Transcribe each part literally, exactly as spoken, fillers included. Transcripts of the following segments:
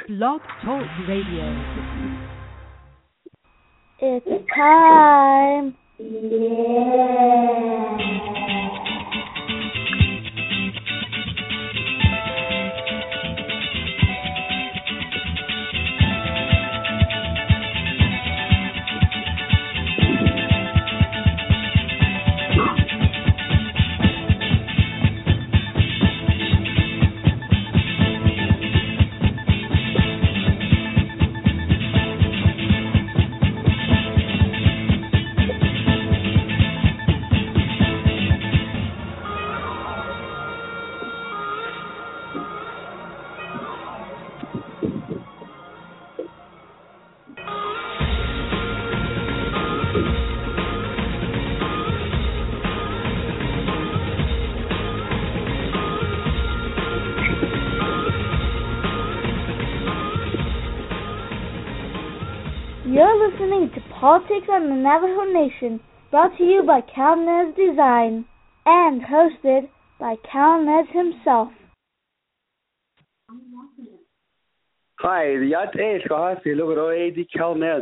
Blog Talk Radio. It's time. Yeah. You're listening to Politics on the Navajo Nation, brought to you by Cal Nez Design, and hosted by Cal Nez himself. Hi, Yat H. Cal Nez,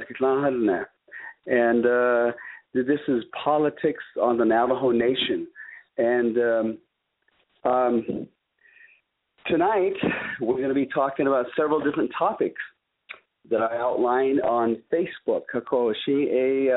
and uh, this is Politics on the Navajo Nation. And um, um, tonight, we're going to be talking about several different topics that I outlined on Facebook. Kako shi a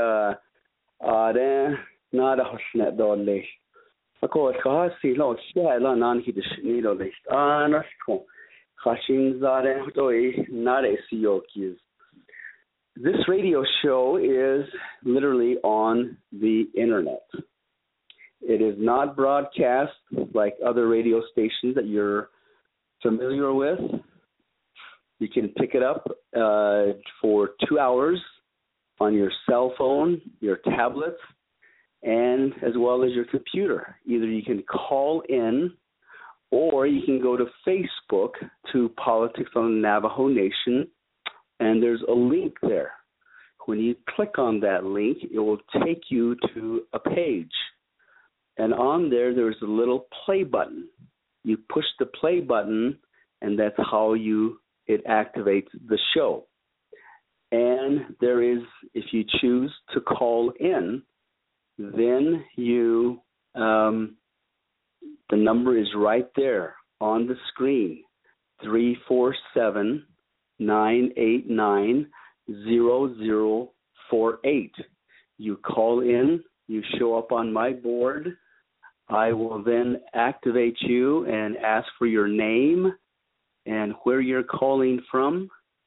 are nada hosnet dole. Kako ka si lo shia la nan hi de ni do list. Anas ko khashin zare doi nare siokis. This radio show is literally on the internet. It is not broadcast like other radio stations that you're familiar with. You can pick it up uh, for two hours on your cell phone, your tablet, and as well as your computer. Either you can call in or you can go to Facebook to Politics on the Navajo Nation, and there's a link there. When you click on that link, it will take you to a page. And on there, there's a little play button. You push the play button, and that's how you it activates the show. And there is, if you choose to call in, then you, um, the number is right there on the screen, three four seven, nine eight nine, zero zero four eight. You call in, you show up on my board. I will then activate you and ask for your name and where you're calling from,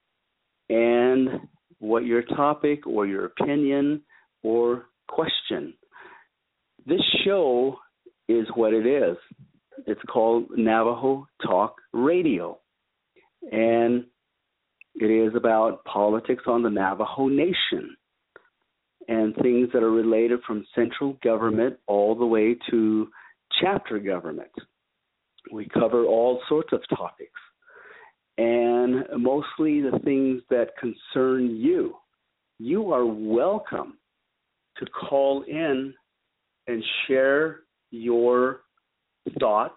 and what your topic or your opinion or question. This show is what it is. It's called Navajo Talk Radio, and it is about politics on the Navajo Nation and things that are related from central government all the way to chapter government. We cover all sorts of topics, and mostly the things that concern you. You are welcome to call in and share your thoughts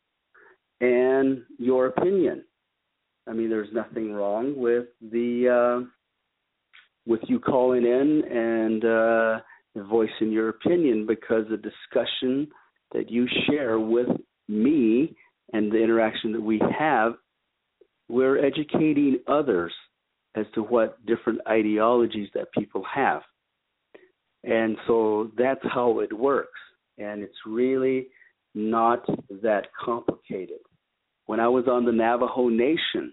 and your opinion. I mean, there's nothing wrong with the uh, with you calling in and uh, voicing your opinion, because the discussion that you share with me and the interaction that we have, we're educating others as to what different ideologies that people have. And so that's how it works. And it's really not that complicated. When I was on the Navajo Nation,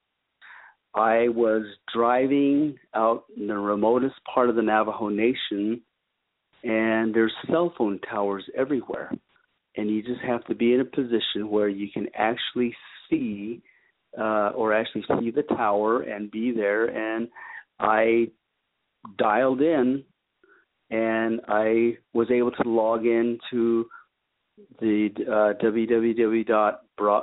I was driving out in the remotest part of the Navajo Nation, and there's cell phone towers everywhere. And you just have to be in a position where you can actually see Uh, or actually see the tower and be there. And I dialed in, and I was able to log in to the uh, w w w dot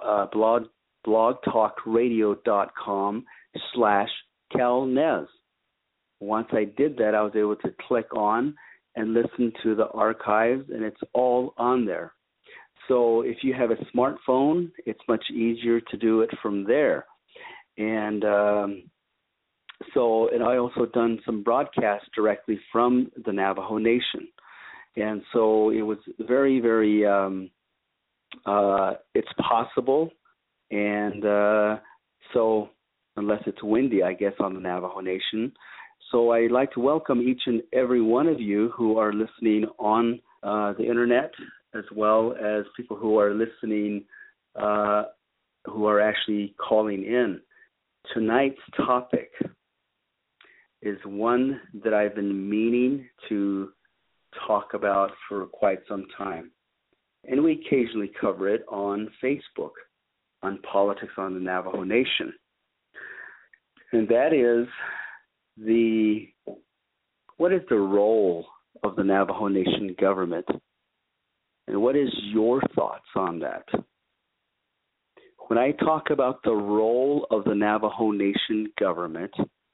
blog talk radio dot com slash Cal Nez. Once I did that, I was able to click on and listen to the archives, and it's all on there. So if you have a smartphone, it's much easier to do it from there. And um, so, and I also done some broadcasts directly from the Navajo Nation. And so it was very, very, um, uh, it's possible. And uh, so, unless it's windy, I guess, on the Navajo Nation. So I'd like to welcome each and every one of you who are listening on uh, the internet, as well as people who are listening, uh, who are actually calling in. Tonight's topic is one that I've been meaning to talk about for quite some time. And we occasionally cover it on Facebook, on Politics on the Navajo Nation. And that is the, what is the role of the Navajo Nation government? And what is your thoughts on that? When I talk about the role of the Navajo Nation government,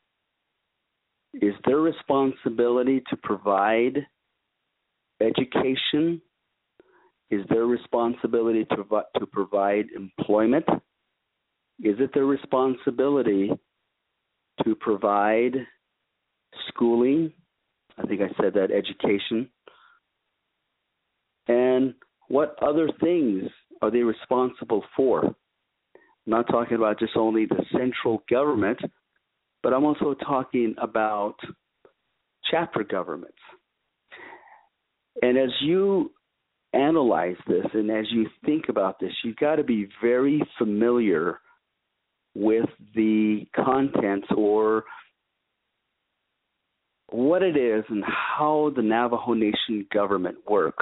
is their responsibility to provide education? Is their responsibility to, to provide employment? Is it their responsibility to provide schooling? I think I said that, education. And what other things are they responsible for? I'm not talking about just only the central government, but I'm also talking about chapter governments. And as you analyze this and as you think about this, you've got to be very familiar with the contents or what it is and how the Navajo Nation government works.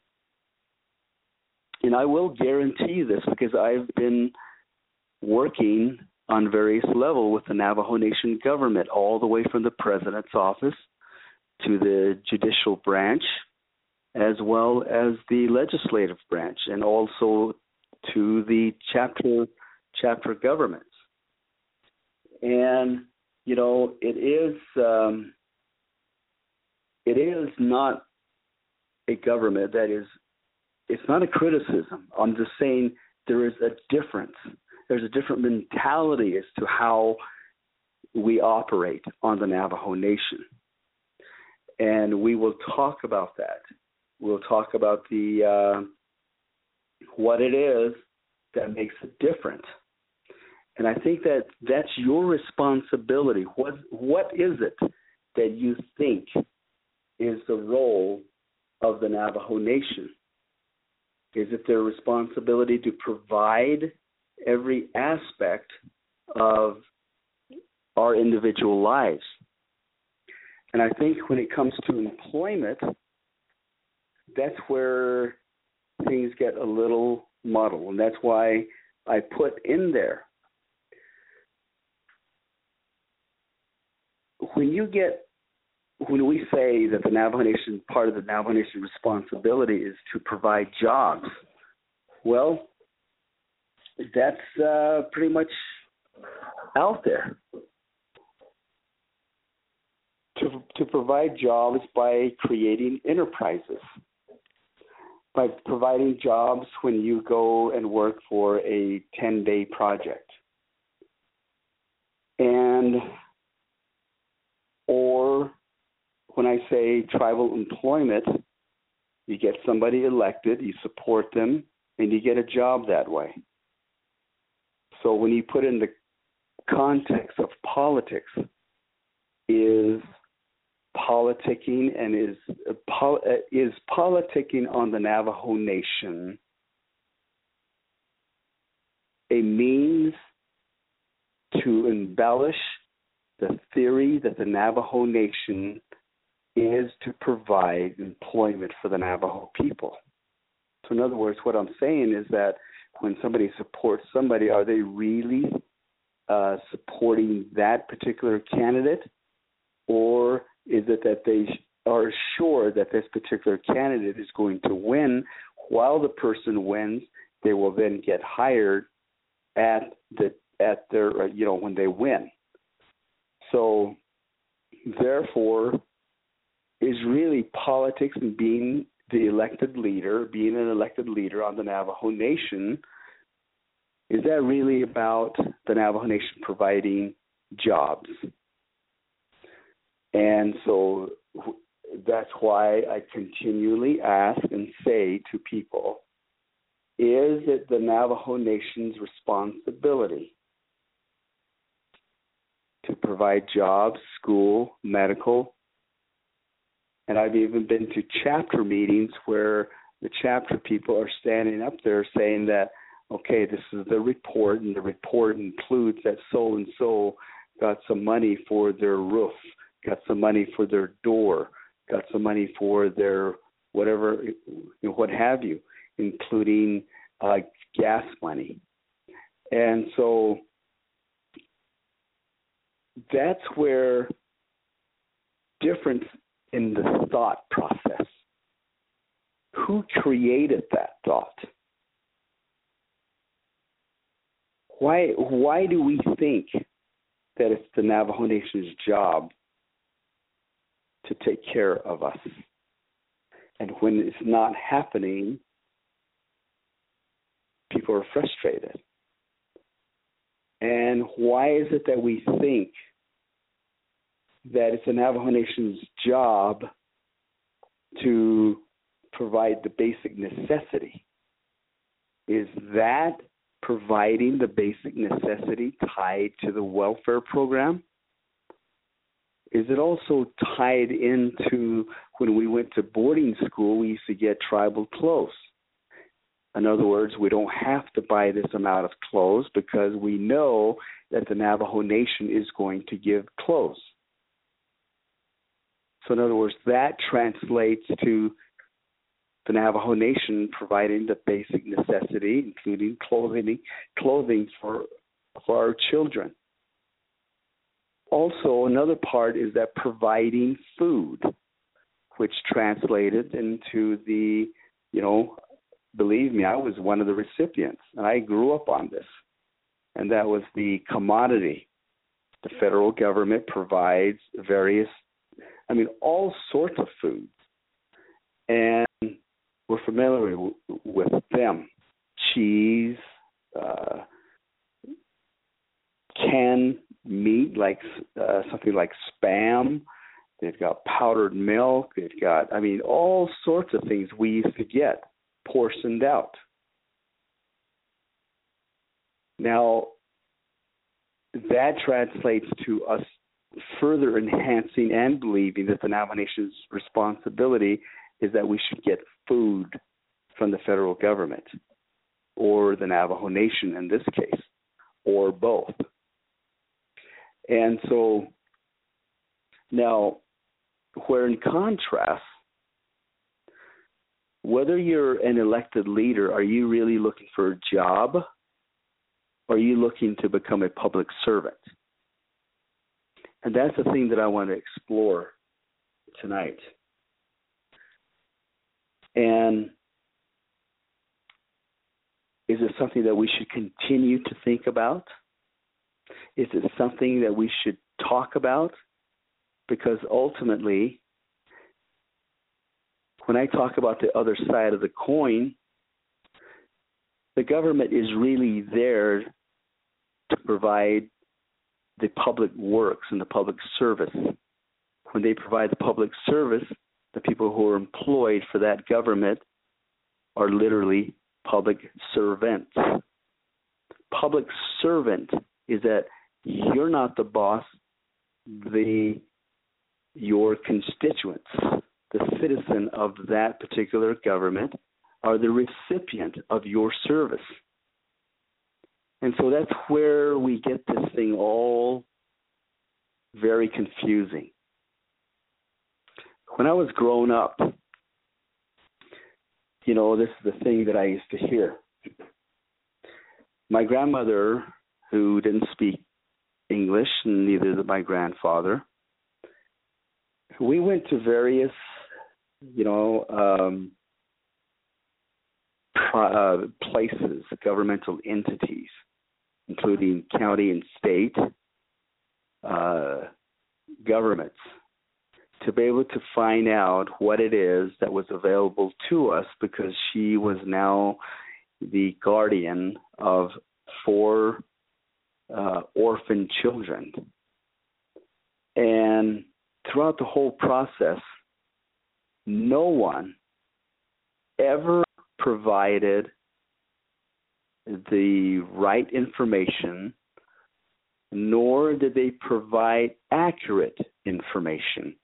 And I will guarantee you this because I've been working on various levels with the Navajo Nation government, all the way from the president's office to the judicial branch, as well as the legislative branch, and also to the chapter chapter governments. And, you know, it is um, it is not a government that is, it's not a criticism. I'm just saying there is a difference. There's a different mentality as to how we operate on the Navajo Nation. And we will talk about that. We'll talk about the uh, what it is that makes it different. And I think that that's your responsibility. What what is it that you think is the role of the Navajo Nation? Is it their responsibility to provide every aspect of our individual lives? And I think when it comes to employment, that's where things get a little muddled. And that's why I put in there, when you get, when we say that the Navajo Nation, part of the Navajo Nation responsibility is to provide jobs, well, that's uh, pretty much out there. To, to provide jobs by creating enterprises, by providing jobs when you go and work for a ten-day project. And, or when I say tribal employment, you get somebody elected, you support them, and you get a job that way. So when you put in the context of politics, is politicking and is uh, pol- uh, is politicking on the Navajo Nation a means to embellish the theory that the Navajo Nation is to provide employment for the Navajo people? So in other words, what I'm saying is that when somebody supports somebody, are they really uh, supporting that particular candidate? Or is it that they are sure that this particular candidate is going to win? While the person wins, they will then get hired at the at their you know when they win. So therefore, is really politics and being the elected leader, being an elected leader on the Navajo Nation, is that really about the Navajo Nation providing jobs? And so that's why I continually ask and say to people, is it the Navajo Nation's responsibility to provide jobs, school, medical? And I've even been to chapter meetings where the chapter people are standing up there saying that, okay, this is the report, and the report includes that so-and-so got some money for their roof, got some money for their door, got some money for their whatever, you know, what have you, including uh, gas money. And so that's where difference in the thought process. Who created that thought? Why, why do we think that it's the Navajo Nation's job to take care of us? And when it's not happening, people are frustrated. And why is it that we think that it's the Navajo Nation's job to provide the basic necessity? Is that providing the basic necessity tied to the welfare program? Is it also tied into when we went to boarding school, we used to get tribal clothes? In other words, we don't have to buy this amount of clothes because we know that the Navajo Nation is going to give clothes. So in other words, that translates to the Navajo Nation providing the basic necessity, including clothing, clothing for for our children. Also, another part is that providing food, which translated into the, you know, believe me, I was one of the recipients, and I grew up on this, and that was the commodity. The federal government provides various, I mean, all sorts of foods, and we're familiar with them. Cheese, uh, canned meat, like uh, something like Spam. They've got powdered milk. They've got, I mean, all sorts of things we used to get portioned out. Now, that translates to us further enhancing and believing that the Navajo Nation's responsibility is that we should get food from the federal government or the Navajo Nation in this case, or both. And so now, where in contrast, whether you're an elected leader, are you really looking for a job, or are you looking to become a public servant? And that's the thing that I want to explore tonight. And is it something that we should continue to think about? Is it something that we should talk about? Because ultimately, when I talk about the other side of the coin, the government is really there to provide the public works and the public service. When they provide the public service, the people who are employed for that government are literally public servants. Public servant is that you're not the boss, the your constituents, the citizen of that particular government, are the recipient of your service. And so that's where we get this thing all very confusing. When I was growing up, you know, this is the thing that I used to hear. My grandmother, who didn't speak English, and neither did my grandfather, we went to various, you know, um, uh, places, governmental entities, including county and state uh, governments, to be able to find out what it is that was available to us, because she was now the guardian of for uh, orphan children. And throughout the whole process, no one ever provided the right information, nor did they provide accurate information.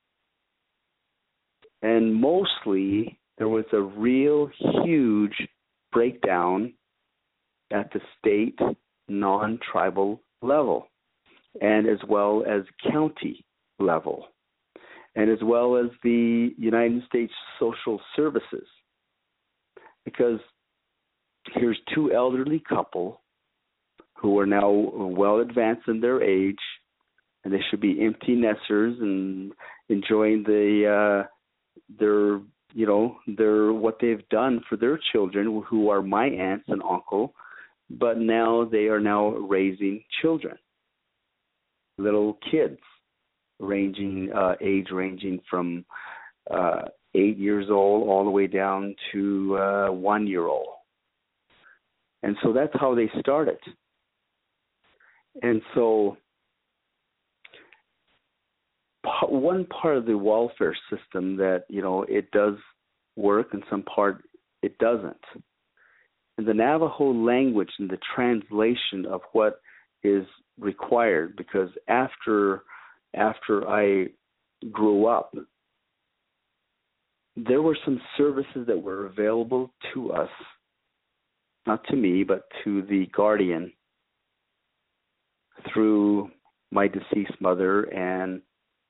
And mostly, there was a real huge breakdown at the state non-tribal level, and as well as county level, and as well as the United States Social Services. Because here's two elderly couple who are now well advanced in their age, and they should be empty nesters and enjoying the uh, their you know their what they've done for their children, who are my aunts and uncle, but now they are now raising children, little kids, ranging uh, age ranging from uh, eight years old all the way down to uh, one year old. And so that's how they started. And so one part of the welfare system that, you know, it does work, and some part it doesn't. And the Navajo language and the translation of what is required, because after after I grew up, there were some services that were available to us, not to me, but to the guardian, through my deceased mother, and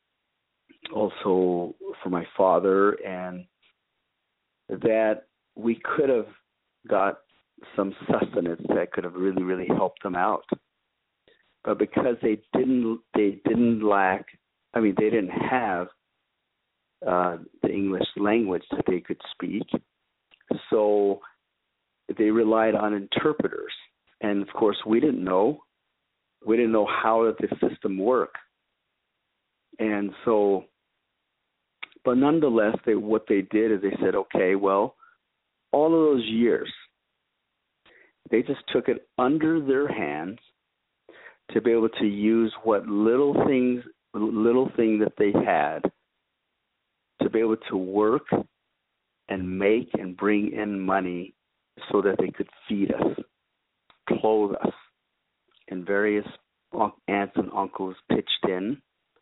also for my father, and that we could have got some sustenance that could have really, really helped them out. But because they didn't, they didn't lack, I mean, they didn't have uh, the English language that they could speak, so they relied on interpreters. And of course, we didn't know. We didn't know how the system worked. And so, but nonetheless, they, what they did is they said, okay, well, all of those years, they just took it under their hands to be able to use what little things, little thing that they had, to be able to work and make and bring in money so that they could feed us, clothe us. And various aunts and uncles pitched in.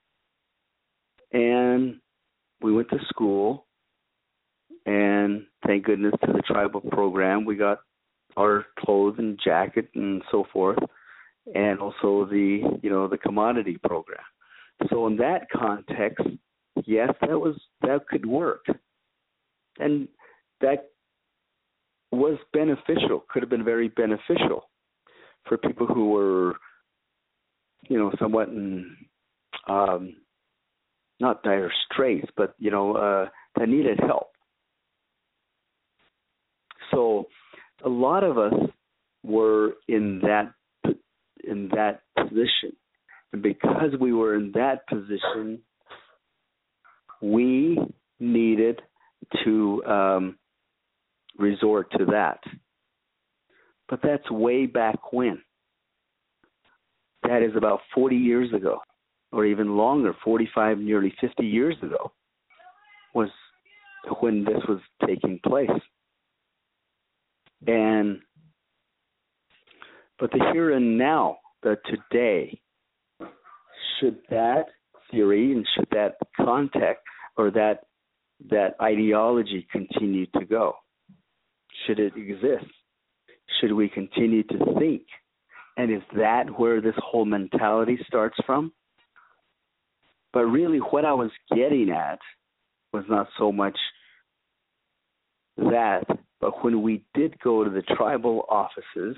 And we went to school, and thank goodness to the tribal program, we got our clothes and jacket and so forth, and also the, you know, the commodity program. So in that context, yes, that was, that could work. And that was beneficial, could have been very beneficial for people who were, you know, somewhat in, um, not dire straits, but, you know, uh, that needed help. So a lot of us were in that in that position. And because we were in that position, we needed to um, resort to that. But that's way back when. That is about forty years ago, or even longer, forty-five, nearly fifty years ago, was when this was taking place. And, but the here and now, the today, should that theory and should that context or that that ideology continue to go? Should it exist? Should we continue to think? And is that where this whole mentality starts from? But really what I was getting at was not so much that, but when we did go to the tribal offices,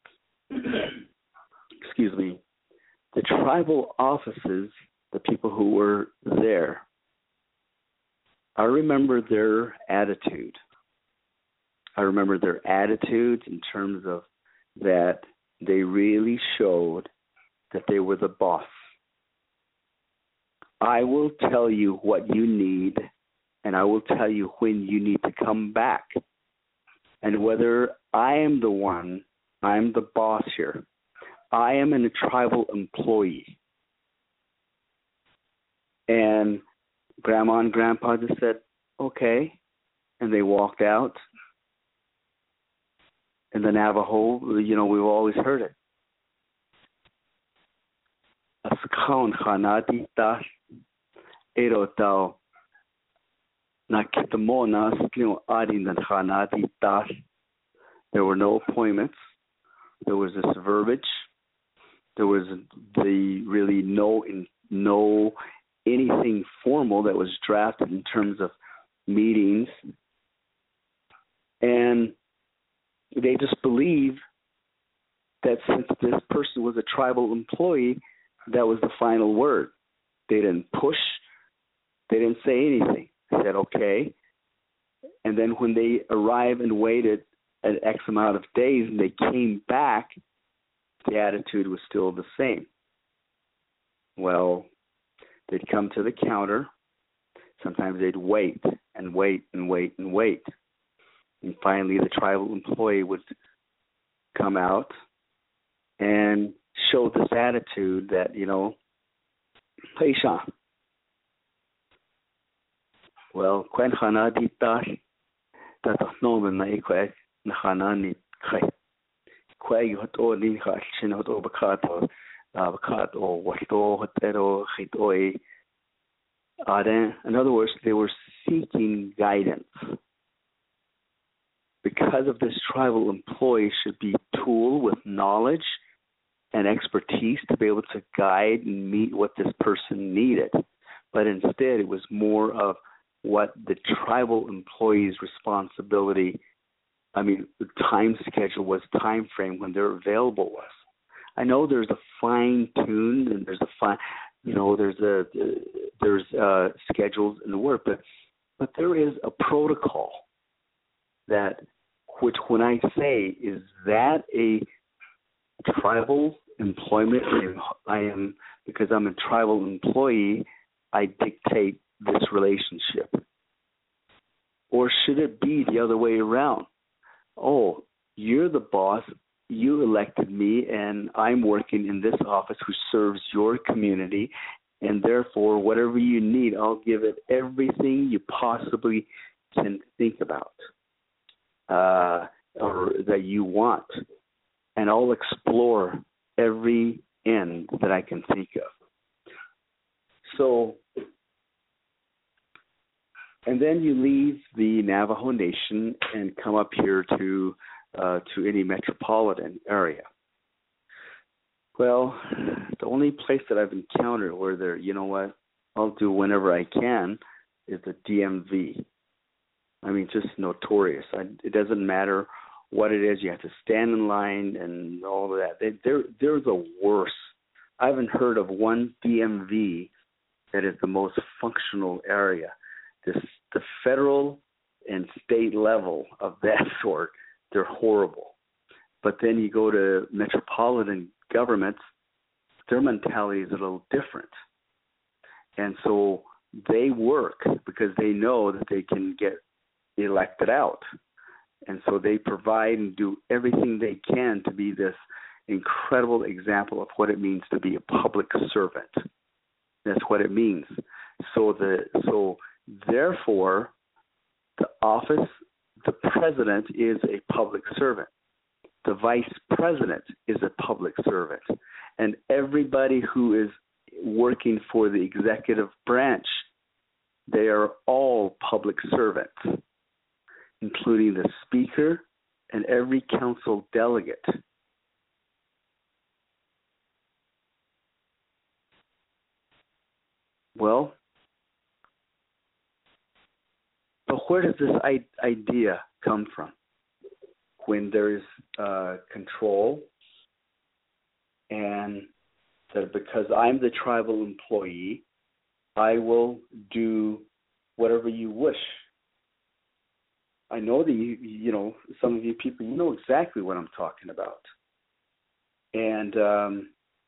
excuse me, the tribal offices, the people who were there, I remember their attitude. I remember their attitudes in terms of that they really showed that they were the boss. I will tell you what you need, and I will tell you when you need to come back. And whether I am the one, I'm the boss here, I am a tribal employee. And Grandma and Grandpa just said, okay. And they walked out. In the Navajo, you know, we've always heard it. Askaun Hanati Das Erotao Nakitamona Sklino Adin and Hanati Das. There were no appointments. There was this verbiage. There was the really no in no anything formal that was drafted in terms of meetings. And they just believe that since this person was a tribal employee, that was the final word. They didn't push. They didn't say anything. They said, okay. And then when they arrived and waited an X amount of days and they came back, the attitude was still the same. Well, they'd come to the counter. Sometimes they'd wait and wait and wait and wait. And finally, the tribal employee would come out and show this attitude that, you know, hey, Sean. Well, Quen Hana di Tash, that of Noman Naqueg, Nahanani Kay. Quag hot or Nin Hashin hot Obacato, Abacat or Wato, Hotero, Hitoi. In other words, they were seeking guidance. Because of this, tribal employee should be a tool with knowledge and expertise to be able to guide and meet what this person needed. But instead, it was more of what the tribal employee's responsibility, I mean, the time schedule was, time frame when they're available was. I know there's a fine tune and there's a fine, you know, there's a there's uh, schedules in the work, but but there is a protocol that, which when I say, is that a tribal employment? I am, because I'm a tribal employee, I dictate this relationship. Or should it be the other way around? Oh, you're the boss, you elected me, and I'm working in this office who serves your community, and therefore whatever you need, I'll give it everything you possibly can think about. Uh, or that you want, and I'll explore every end that I can think of. So, and then you leave the Navajo Nation and come up here to uh, to any metropolitan area. Well, the only place that I've encountered where there, you know what, I'll do whenever I can, is the D M V. I mean, just notorious. I, it doesn't matter what it is. You have to stand in line and all of that. They, they're, they're the worst. I haven't heard of one D M V that is the most functional area. This, the federal and state level of that sort, they're horrible. But then you go to metropolitan governments, their mentality is a little different. And so they work because they know that they can get elected out. And so they provide and do everything they can to be this incredible example of what it means to be a public servant. That's what it means. So the so therefore the office, the president is a public servant. The vice president is a public servant. And everybody who is working for the executive branch, they are all public servants, including the speaker and every council delegate. Well, but where does this I- idea come from? When there's uh, control, and that because I'm the tribal employee, I will do whatever you wish. I know that you, you know, some of you people, you know exactly what I'm talking about. And um,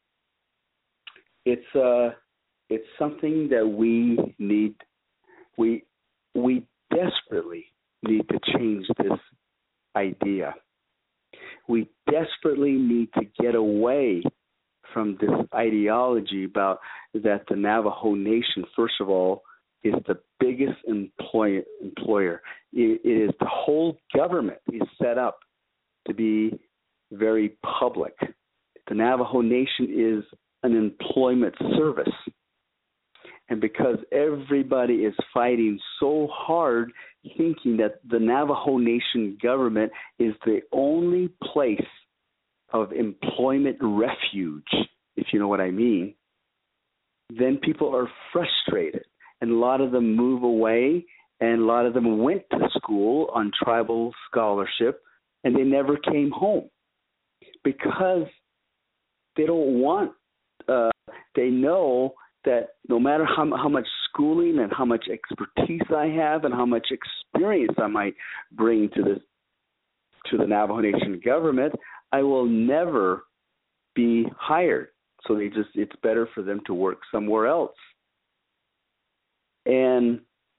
it's uh, it's something that we need, we we desperately need to change this idea. We desperately need to get away from this ideology about that the Navajo Nation, first of all, is the biggest employ- employer. It, it is the whole government is set up to be very public. The Navajo Nation is an employment service. And because everybody is fighting so hard, thinking that the Navajo Nation government is the only place of employment refuge, if you know what I mean, then people are frustrated. And a lot of them move away, and a lot of them went to school on tribal scholarship, and they never came home because they don't want, uh, they know that no matter how, how much schooling and how much expertise I have and how much experience I might bring to this, to the Navajo Nation government, I will never be hired. So they just, it's better for them to work somewhere else. And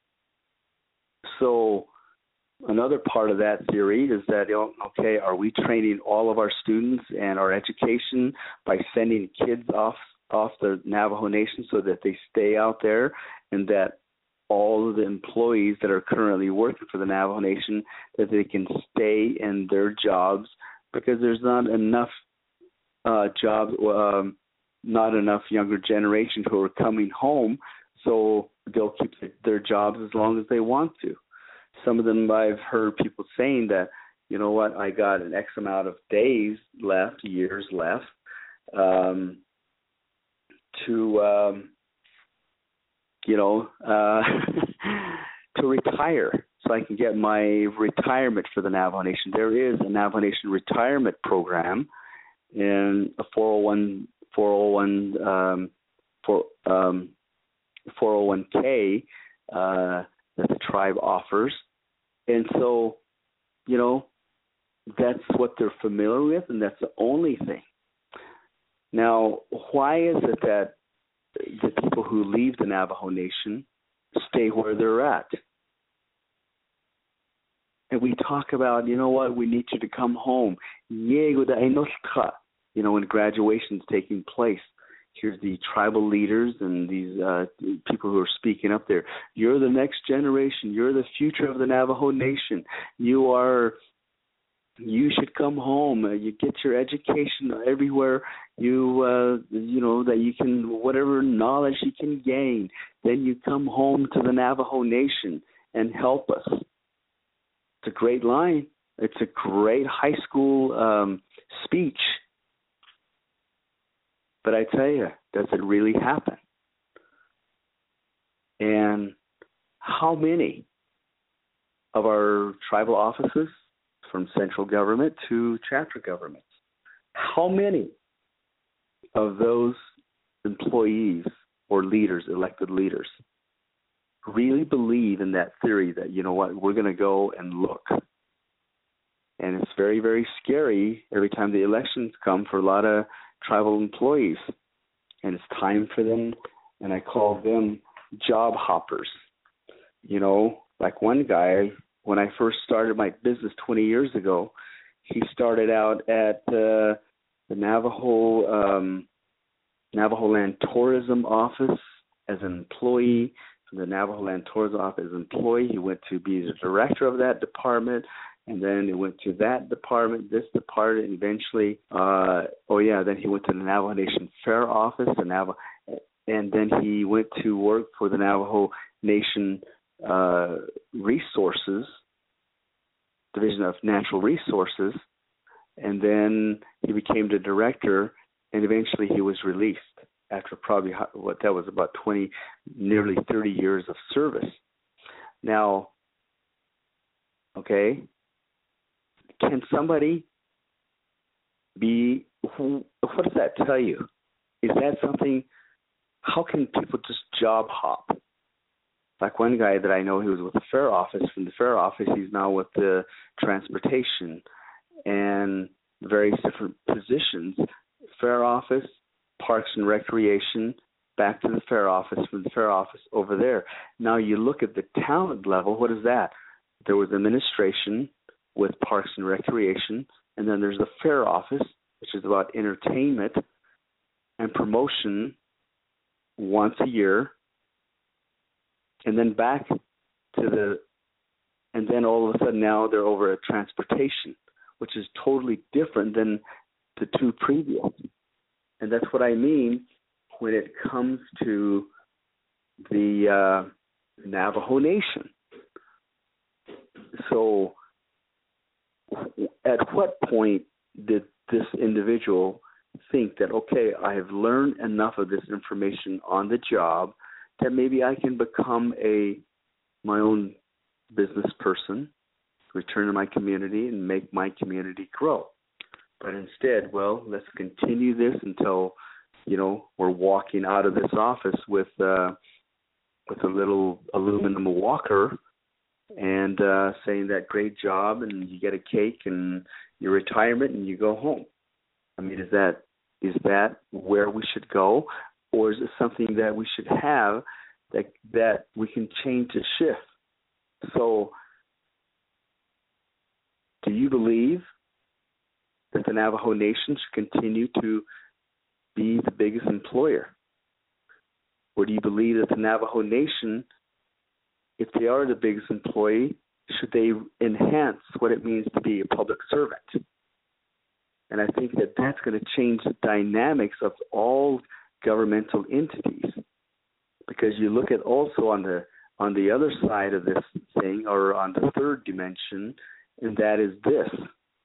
so another part of that theory is that, okay, are we training all of our students and our education by sending kids off off the Navajo Nation so that they stay out there, and that all of the employees that are currently working for the Navajo Nation, that they can stay in their jobs because there's not enough uh, jobs, um, not enough younger generations who are coming home, so they'll keep their jobs as long as they want to. Some of them, I've heard people saying that, you know what, I got an X amount of days left, years left, um, to, um, you know, uh, to retire so I can get my retirement for the Navajo Nation. There is a Navajo Nation retirement program and a four oh one, four oh one, um, for, um, four oh one k uh, that the tribe offers. And so, you know, that's what they're familiar with, and that's the only thing. Now, why is it that the people who leave the Navajo Nation stay where they're at? And we talk about, you know what, we need you to come home. You know, when graduation's taking place. Here's the tribal leaders and these uh, people who are speaking up there. You're the next generation. You're the future of the Navajo Nation. You are, you should come home. You get your education everywhere. You, uh, you know, that you can, whatever knowledge you can gain, then you come home to the Navajo Nation and help us. It's a great line. It's a great high school um, speech. But I tell you, does it really happen? And how many of our tribal offices, from central government to chapter governments, how many of those employees or leaders, elected leaders, really believe in that theory that, you know what, we're going to go and look? And it's very, very scary every time the elections come for a lot of tribal employees, and it's time for them, and I call them job hoppers. You know, like one guy, when I first started my business twenty years ago, he started out at uh, the Navajo um, Navajo Land Tourism Office as an employee. From the Navajo Land Tourism Office as an employee, he went to be the director of that department. And then he went to that department, this department, and eventually, uh, oh yeah, then he went to the Navajo Nation Fair Office, the Navajo, and then he went to work for the Navajo Nation uh, Resources, Division of Natural Resources, and then he became the director, and eventually he was released after probably, what that was about twenty, nearly thirty years of service. Now, okay, can somebody be, who, what does that tell you? Is that something, how can people just job hop? Like one guy that I know, he was with the fair office. From the fair office, he's now with the transportation and various different positions. Fair office, parks and recreation, back to the fair office, from the fair office over there. Now you look at the talent level, what is that? There was administration, with Parks and Recreation, and then there's the Fair Office, which is about entertainment and promotion once a year, and then back to the, and then all of a sudden now they're over at transportation, which is totally different than the two previous. And that's what I mean when it comes to the uh, Navajo Nation. So at what point did this individual think that, okay, I have learned enough of this information on the job that maybe I can become a my own business person, return to my community, and make my community grow? But instead, well, let's continue this until, you know, we're walking out of this office with uh, with a little aluminum walker and uh, saying that great job, and you get a cake and your retirement and you go home. I mean, is that is that where we should go, or is it something that we should have that that we can change to shift? So, do you believe that the Navajo Nation should continue to be the biggest employer? Or do you believe that the Navajo Nation, if they are the biggest employee, should they enhance what it means to be a public servant? And I think that that's going to change the dynamics of all governmental entities. Because you look at also on the on the other side of this thing, or on the third dimension, and that is this.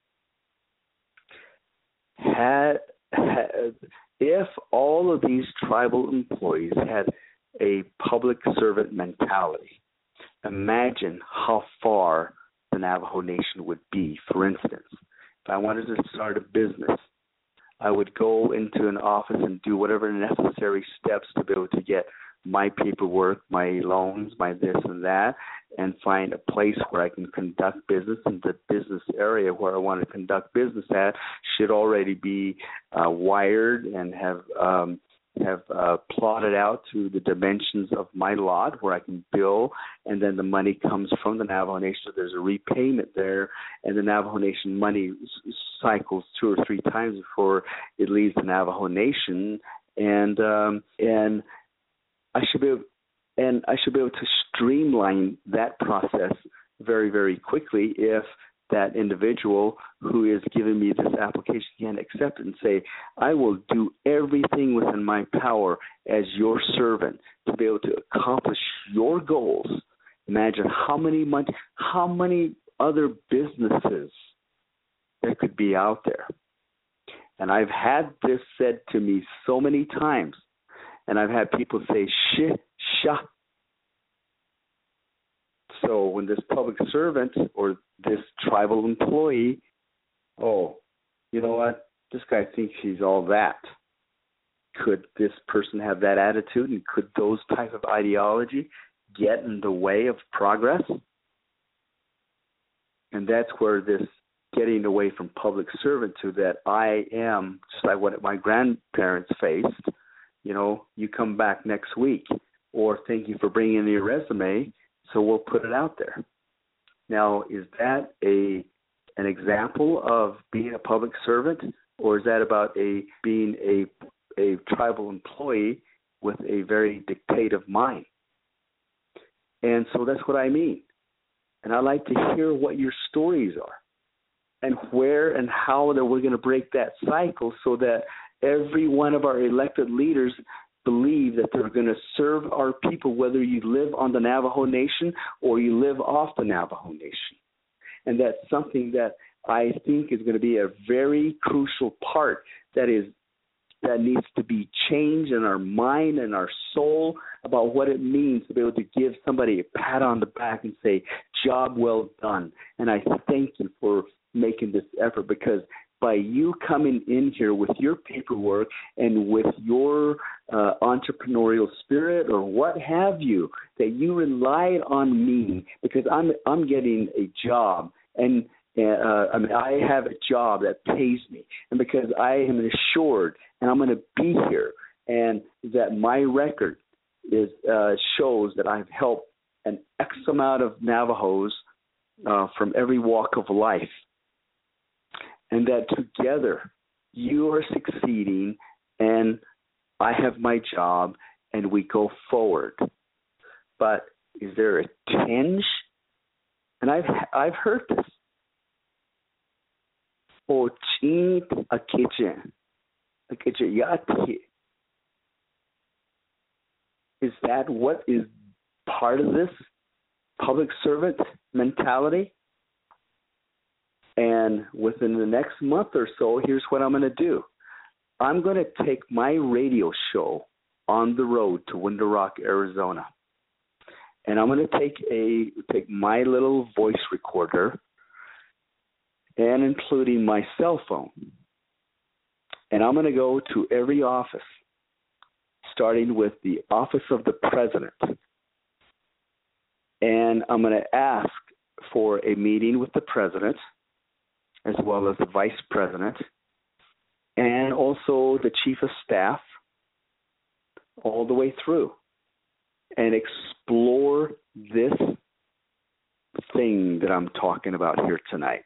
Had, had, if all of these tribal employees had a public servant mentality, imagine how far the Navajo Nation would be. For instance, if I wanted to start a business, I would go into an office and do whatever necessary steps to be able to get my paperwork, my loans, my this and that, and find a place where I can conduct business. And the business area where I want to conduct business at should already be uh, wired and have um, have uh, plotted out to the dimensions of my lot where I can bill, and then the money comes from the Navajo Nation. So there's a repayment there, and the Navajo Nation money s- cycles two or three times before it leaves the Navajo Nation, and um, and I should be able, and I should be able to streamline that process very, very quickly if that individual who is giving me this application can accept it and say, I will do everything within my power as your servant to be able to accomplish your goals. Imagine how many money, how many other businesses there could be out there. And I've had this said to me so many times. And I've had people say, shit, sha. So when this public servant or this tribal employee, oh, you know what? This guy thinks he's all that. Could this person have that attitude, and could those type of ideology get in the way of progress? And that's where this getting away from public servant to that I am, just like what my grandparents faced, you know, you come back next week, or thank you for bringing in your resume, so we'll put it out there. Now, is that a an example of being a public servant, or is that about a being a a tribal employee with a very dictative mind? And so that's what I mean. And I'd like to hear what your stories are, and where and how that we're going to break that cycle so that every one of our elected leaders believe that they're going to serve our people, whether you live on the Navajo Nation or you live off the Navajo Nation. And that's something that I think is going to be a very crucial part that is that needs to be changed in our mind and our soul about what it means to be able to give somebody a pat on the back and say, job well done. And I thank you for making this effort, because by you coming in here with your paperwork and with your uh, entrepreneurial spirit or what have you, that you relied on me because I'm I'm getting a job, and uh, I mean I have a job that pays me, and because I am assured and I'm going to be here, and that my record is uh, shows that I've helped an X amount of Navajos uh, from every walk of life, and that together you are succeeding and I have my job and we go forward. But is there a tinge? And I've I've heard this. O chinit a kitchen, a kitchen yati. Is that what is part of this public servant mentality? And within the next month or so, here's what I'm going to do. I'm going to take my radio show on the road to Window Rock, Arizona. And I'm going to take a take my little voice recorder and including my cell phone. And I'm going to go to every office, starting with the office of the president. And I'm going to ask for a meeting with the president, as well as the vice president, and also the chief of staff, all the way through, and explore this thing that I'm talking about here tonight.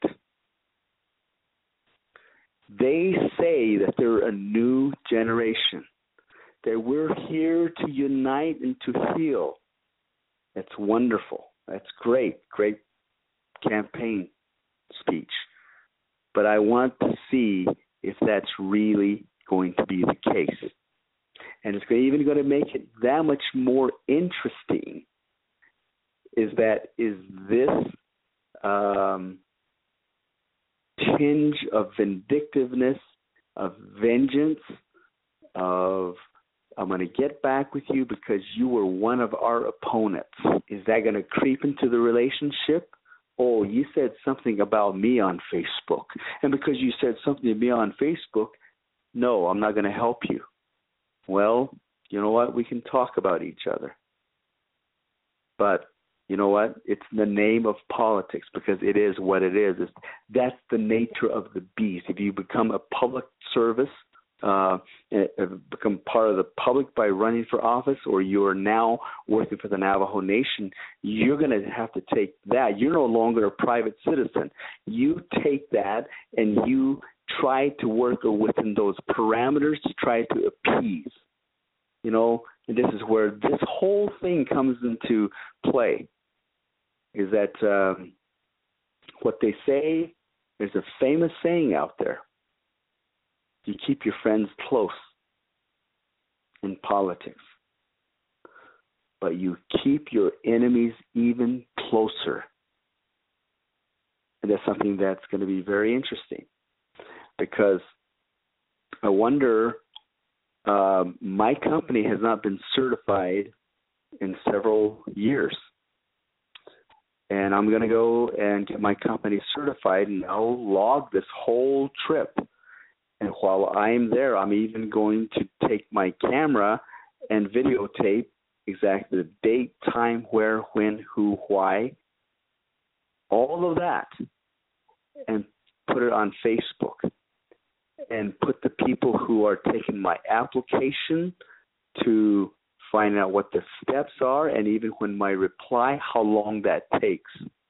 They say that they're a new generation, that we're here to unite and to heal. That's wonderful. That's great, great campaign speech. But I want to see if that's really going to be the case. And it's even going to make it that much more interesting is that is this um, tinge of vindictiveness, of vengeance, of I'm going to get back with you because you were one of our opponents. Is that going to creep into the relationship? Oh, you said something about me on Facebook. And because you said something to me on Facebook, no, I'm not going to help you. Well, you know what? We can talk about each other. But you know what? It's the name of politics because it is what it is. It's, that's the nature of the beast. If you become a public service, uh, become part of the public by running for office, or you are now working for the Navajo Nation, you're going to have to take that. You're no longer a private citizen. You take that and you try to work within those parameters to try to appease. You know, and this is where this whole thing comes into play, is that um, what they say, there's a famous saying out there, you keep your friends close in politics, but you keep your enemies even closer. And that's something that's going to be very interesting, because I wonder, uh, my company has not been certified in several years. And I'm going to go and get my company certified, and I'll log this whole trip. And while I'm there, I'm even going to take my camera and videotape exactly the date, time, where, when, who, why, all of that, and put it on Facebook, and put the people who are taking my application to find out what the steps are, and even when my reply, how long that takes.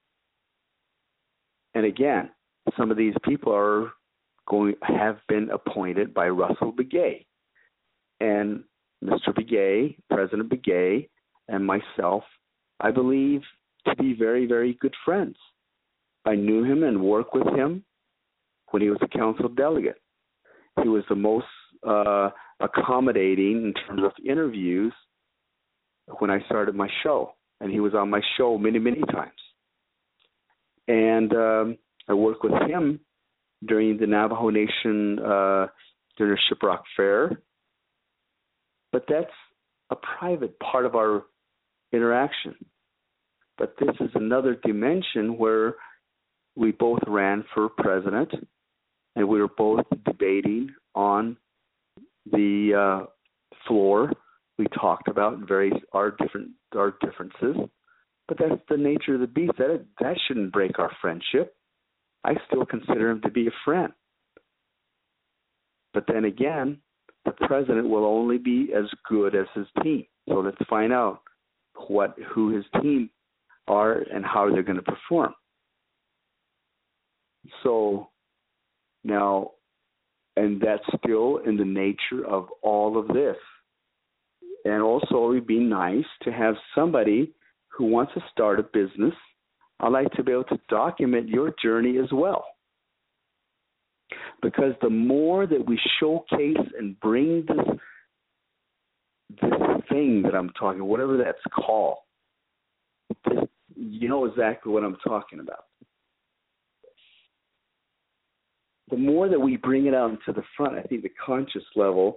And again, some of these people are going have been appointed by Russell Begay. And Mister Begay, President Begay, and myself, I believe to be very, very good friends. I knew him and worked with him when he was a council delegate. He was the most uh, accommodating in terms of interviews when I started my show. And he was on my show many, many times. And um, I worked with him during the Navajo Nation, uh, during the Shiprock Fair. But that's a private part of our interaction. But this is another dimension where we both ran for president, and we were both debating on the uh, floor. We talked about various our different our differences, but that's the nature of the beast. That that shouldn't break our friendship. I still consider him to be a friend. But then again, the president will only be as good as his team. So let's find out what who his team are and how they're going to perform. So now, and that's still in the nature of all of this. And also, it would be nice to have somebody who wants to start a business. I'd like to be able to document your journey as well. Because the more that we showcase and bring this, this thing that I'm talking, whatever that's called, this, you know exactly what I'm talking about. The more that we bring it out into the front, I think the conscious level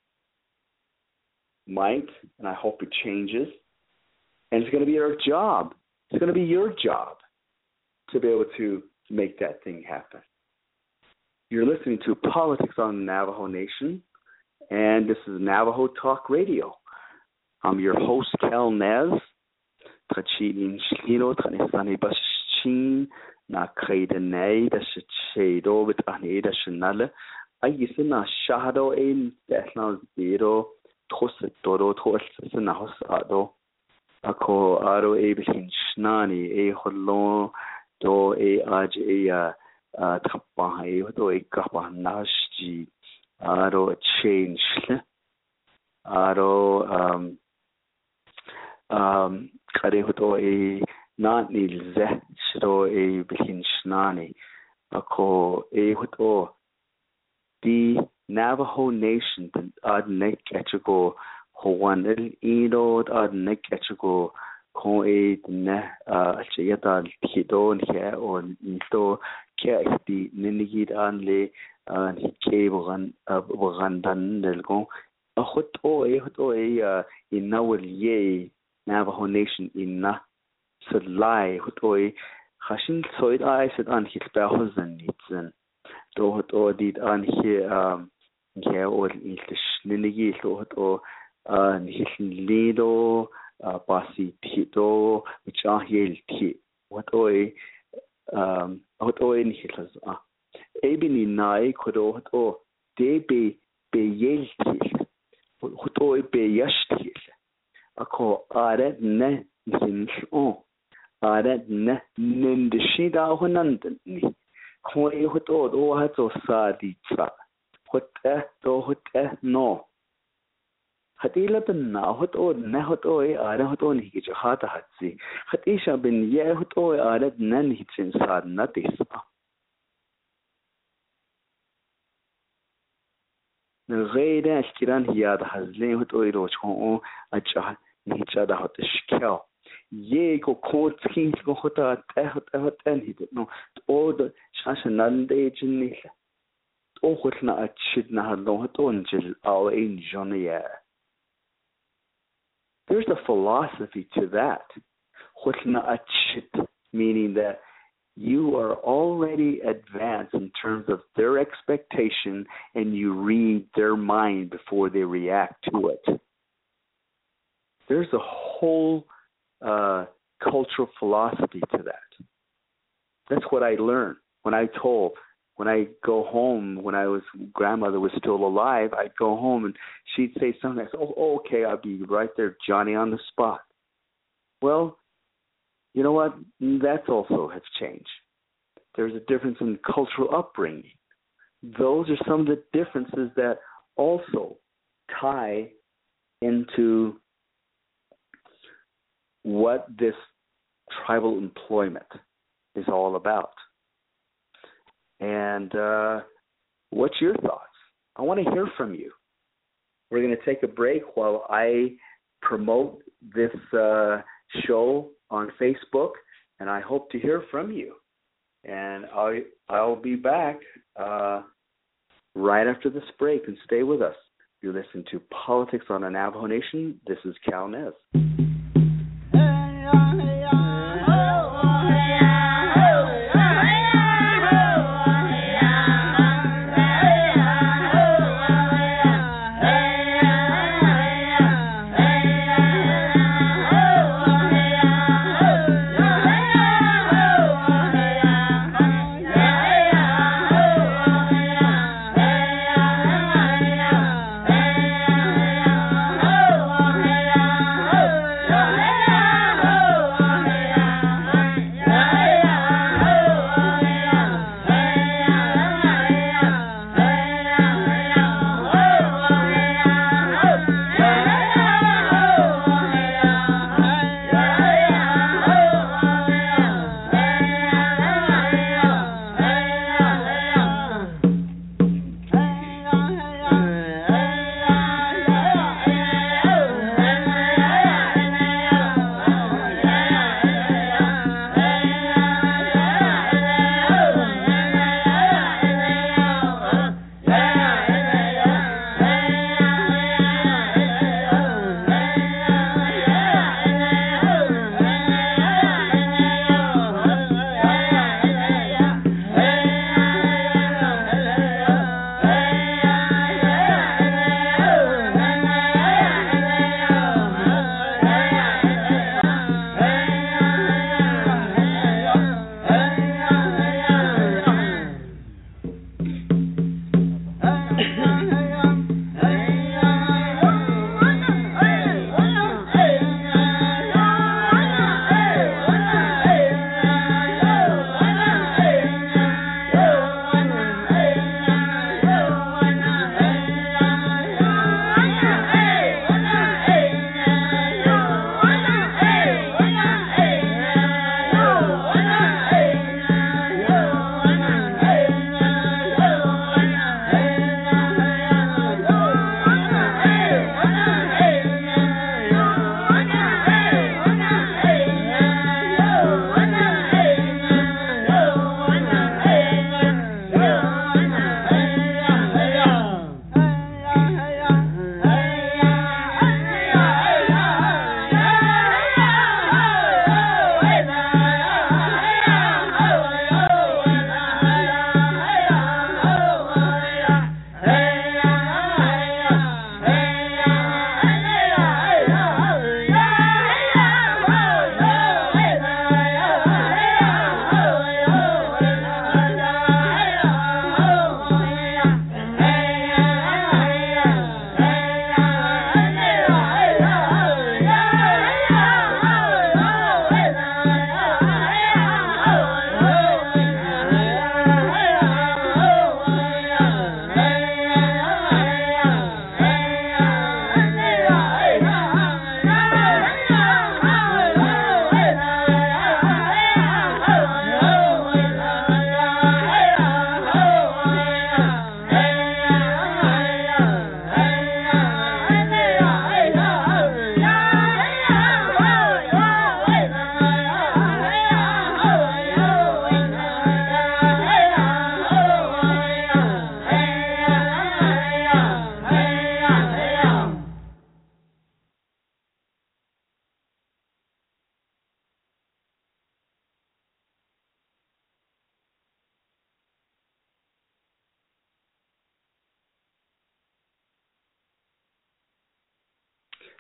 might, and I hope it changes, and it's going to be our job. It's going to be your job to be able to make that thing happen. You're listening to Politics on Navajo Nation, and this is Navajo Talk Radio. I'm your host, Cal Nez. Na kaidanay da shado with anida shanale. I used na shado in that zero toset dodo toset na hosado. Ako aro a bihin shnani a holo do a aj a tapah a do a kapa nashji aro change aro um um karehuto a not nilze shiro a bihin shnani ako a huto the Navajo Nation ad nek echigo hoan el ino ad nek echigo ko a ne achiyata hido here or nito ke di ninigid anle an hikebugan bugandan delgo a huto a huto a inawel ye Navajo Nation inna Sadlai hutoi Hashin Soid I said on his Bahosen Nitzen. Do hot or did on here um here or English Ninigi so or an Hishin Lido Basi Tito which are here tea. What oi um what oi in Hitlers ah Abini Nai could hot or de be be yel tea. Hot oi be yash tea. A call are ne in oh. Aret ne nindishida honandni. Koi hoto do hato saditra. Hote do hote no. Hatila bin na hoto ne hoto e are hoto ni ki hata hatsi. Hatisha bin ye hoto e aret nen hitsin sad natisa. Ngeida skiran hiyad hazle hoto e roch ho acha ni chada hot shkel. Ye go court king go hota hot hot and he no all the shashanande jinni o hotna achid na lo hoton jil our in jonia. There's a philosophy to that. Hotna achid, meaning that you are already advanced in terms of their expectation and you read their mind before they react to it. There's a whole Uh, cultural philosophy to that. That's what I learned when I told, when I go home, when I was, grandmother was still alive, I'd go home and she'd say something, I said, oh, okay, I'll be right there, Johnny, on the spot. Well, you know what? That's also has changed. There's a difference in cultural upbringing. Those are some of the differences that also tie into what this tribal employment is all about. And uh, what's your thoughts? I want to hear from you. We're going to take a break while I promote this uh, show on Facebook, and I hope to hear from you. And I'll, I'll be back uh, right after this break, and stay with us. You listen to Politics on the Navajo Nation. This is Cal Nez. Oh,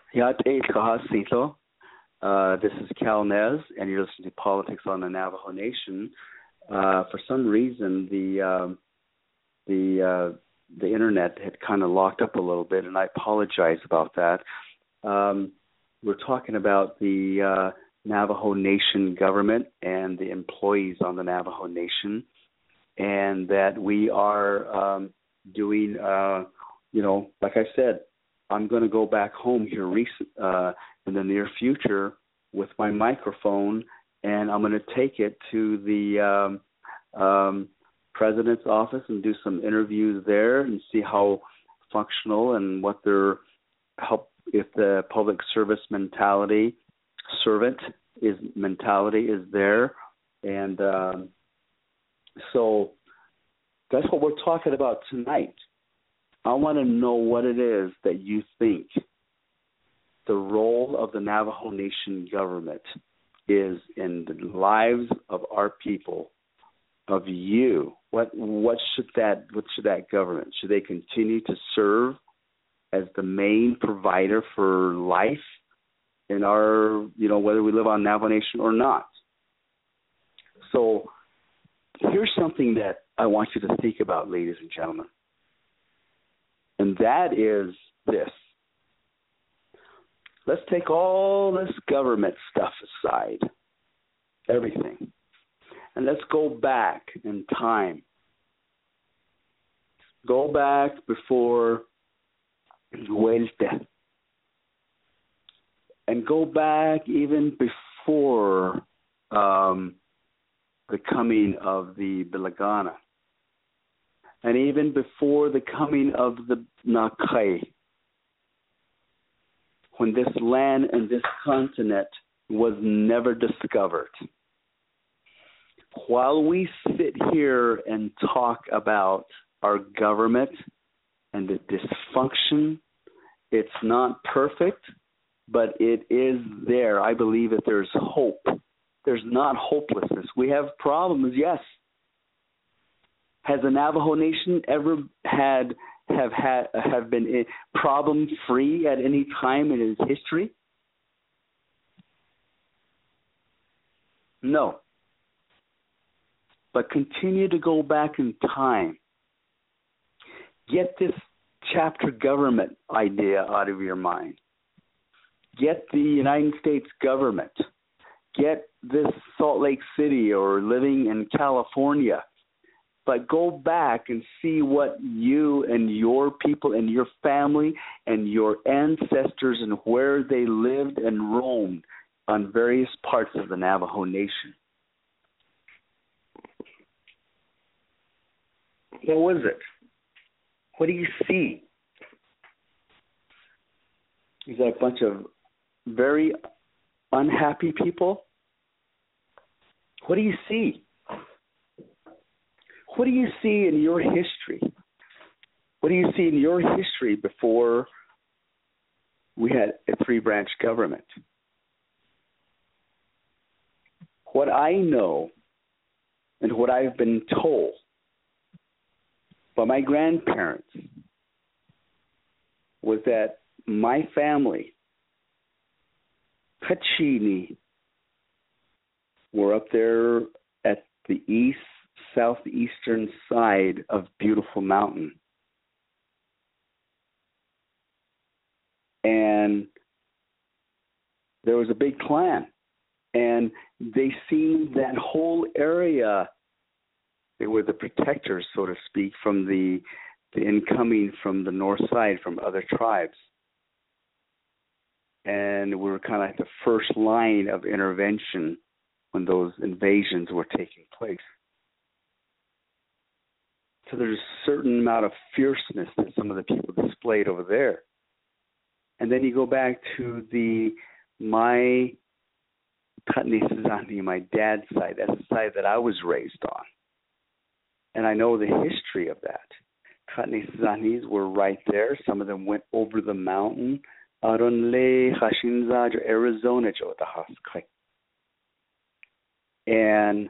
Yat Eight Kahasito. Uh, this is Cal Nez, and you're listening to Politics on the Navajo Nation. Uh, for some reason, the um, the uh, the internet had kind of locked up a little bit, and I apologize about that. Um, we're talking about the uh, Navajo Nation government and the employees on the Navajo Nation, and that we are um, doing, uh, you know, like I said, I'm going to go back home here recent, uh, in the near future with my microphone, and I'm going to take it to the um, um, president's office and do some interviews there and see how functional and what their help, if the public service mentality, servant is mentality is there. And um, so that's what we're talking about tonight. I want to know what it is that you think the role of the Navajo Nation government is in the lives of our people, of you. What what should that what should that government? Should they continue to serve as the main provider for life in our, you know, whether we live on Navajo Nation or not? So here's something that I want you to think about, ladies and gentlemen. And that is this. Let's take all this government stuff aside, everything, and let's go back in time. Go back before Huelte, and go back even before um, the coming of the Bilagana, and even before the coming of the Nakai, when this land and this continent was never discovered. While we sit here and talk about our government and the dysfunction, it's not perfect, but it is there. I believe that there's hope. There's not hopelessness. We have problems, yes. Has the Navajo Nation ever had have had have been problem free at any time in its history? No. But continue to go back in time. Get this chapter government idea out of your mind. Get the United States government. Get this Salt Lake City or living in California. But go back and see what you and your people and your family and your ancestors and where they lived and roamed on various parts of the Navajo Nation. What was it? What do you see? Is that a bunch of very unhappy people? What do you see? What do you see in your history? What do you see in your history before we had a three-branch government? What I know and what I've been told by my grandparents was that my family, Kachini, were up there at the east, southeastern side of Beautiful Mountain. And there was a big clan. And they seen that whole area. They were the protectors, so to speak, from the, the incoming from the north side, from other tribes. And we were kind of like the first line of intervention when those invasions were taking place. So there's a certain amount of fierceness that some of the people displayed over there. And then you go back to the my Katnisizani, my dad's side. That's the side that I was raised on. And I know the history of that. Katnisizanis were right there. Some of them went over the mountain. Aronle, Hashinza, Arizona, and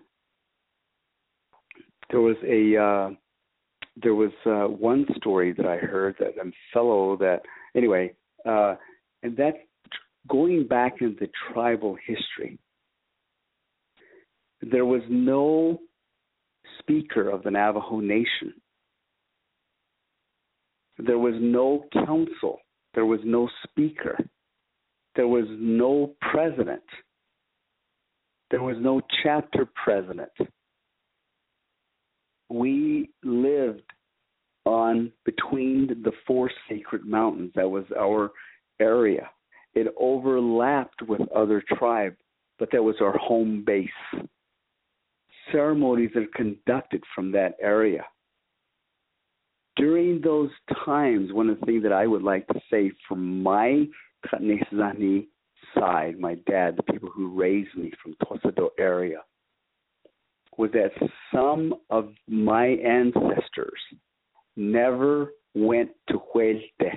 there was a uh, there was uh, one story that I heard that a fellow that anyway, uh, and that going back into tribal history, there was no speaker of the Navajo Nation. There was no council. There was no speaker. There was no president. There was no chapter president. We lived on between the four sacred mountains. That was our area. It overlapped with other tribes, but that was our home base. Ceremonies are conducted from that area. During those times, one of the things that I would like to say from my Khanesani side, my dad, the people who raised me from Tosado area, was that some of my ancestors never went to Huelte.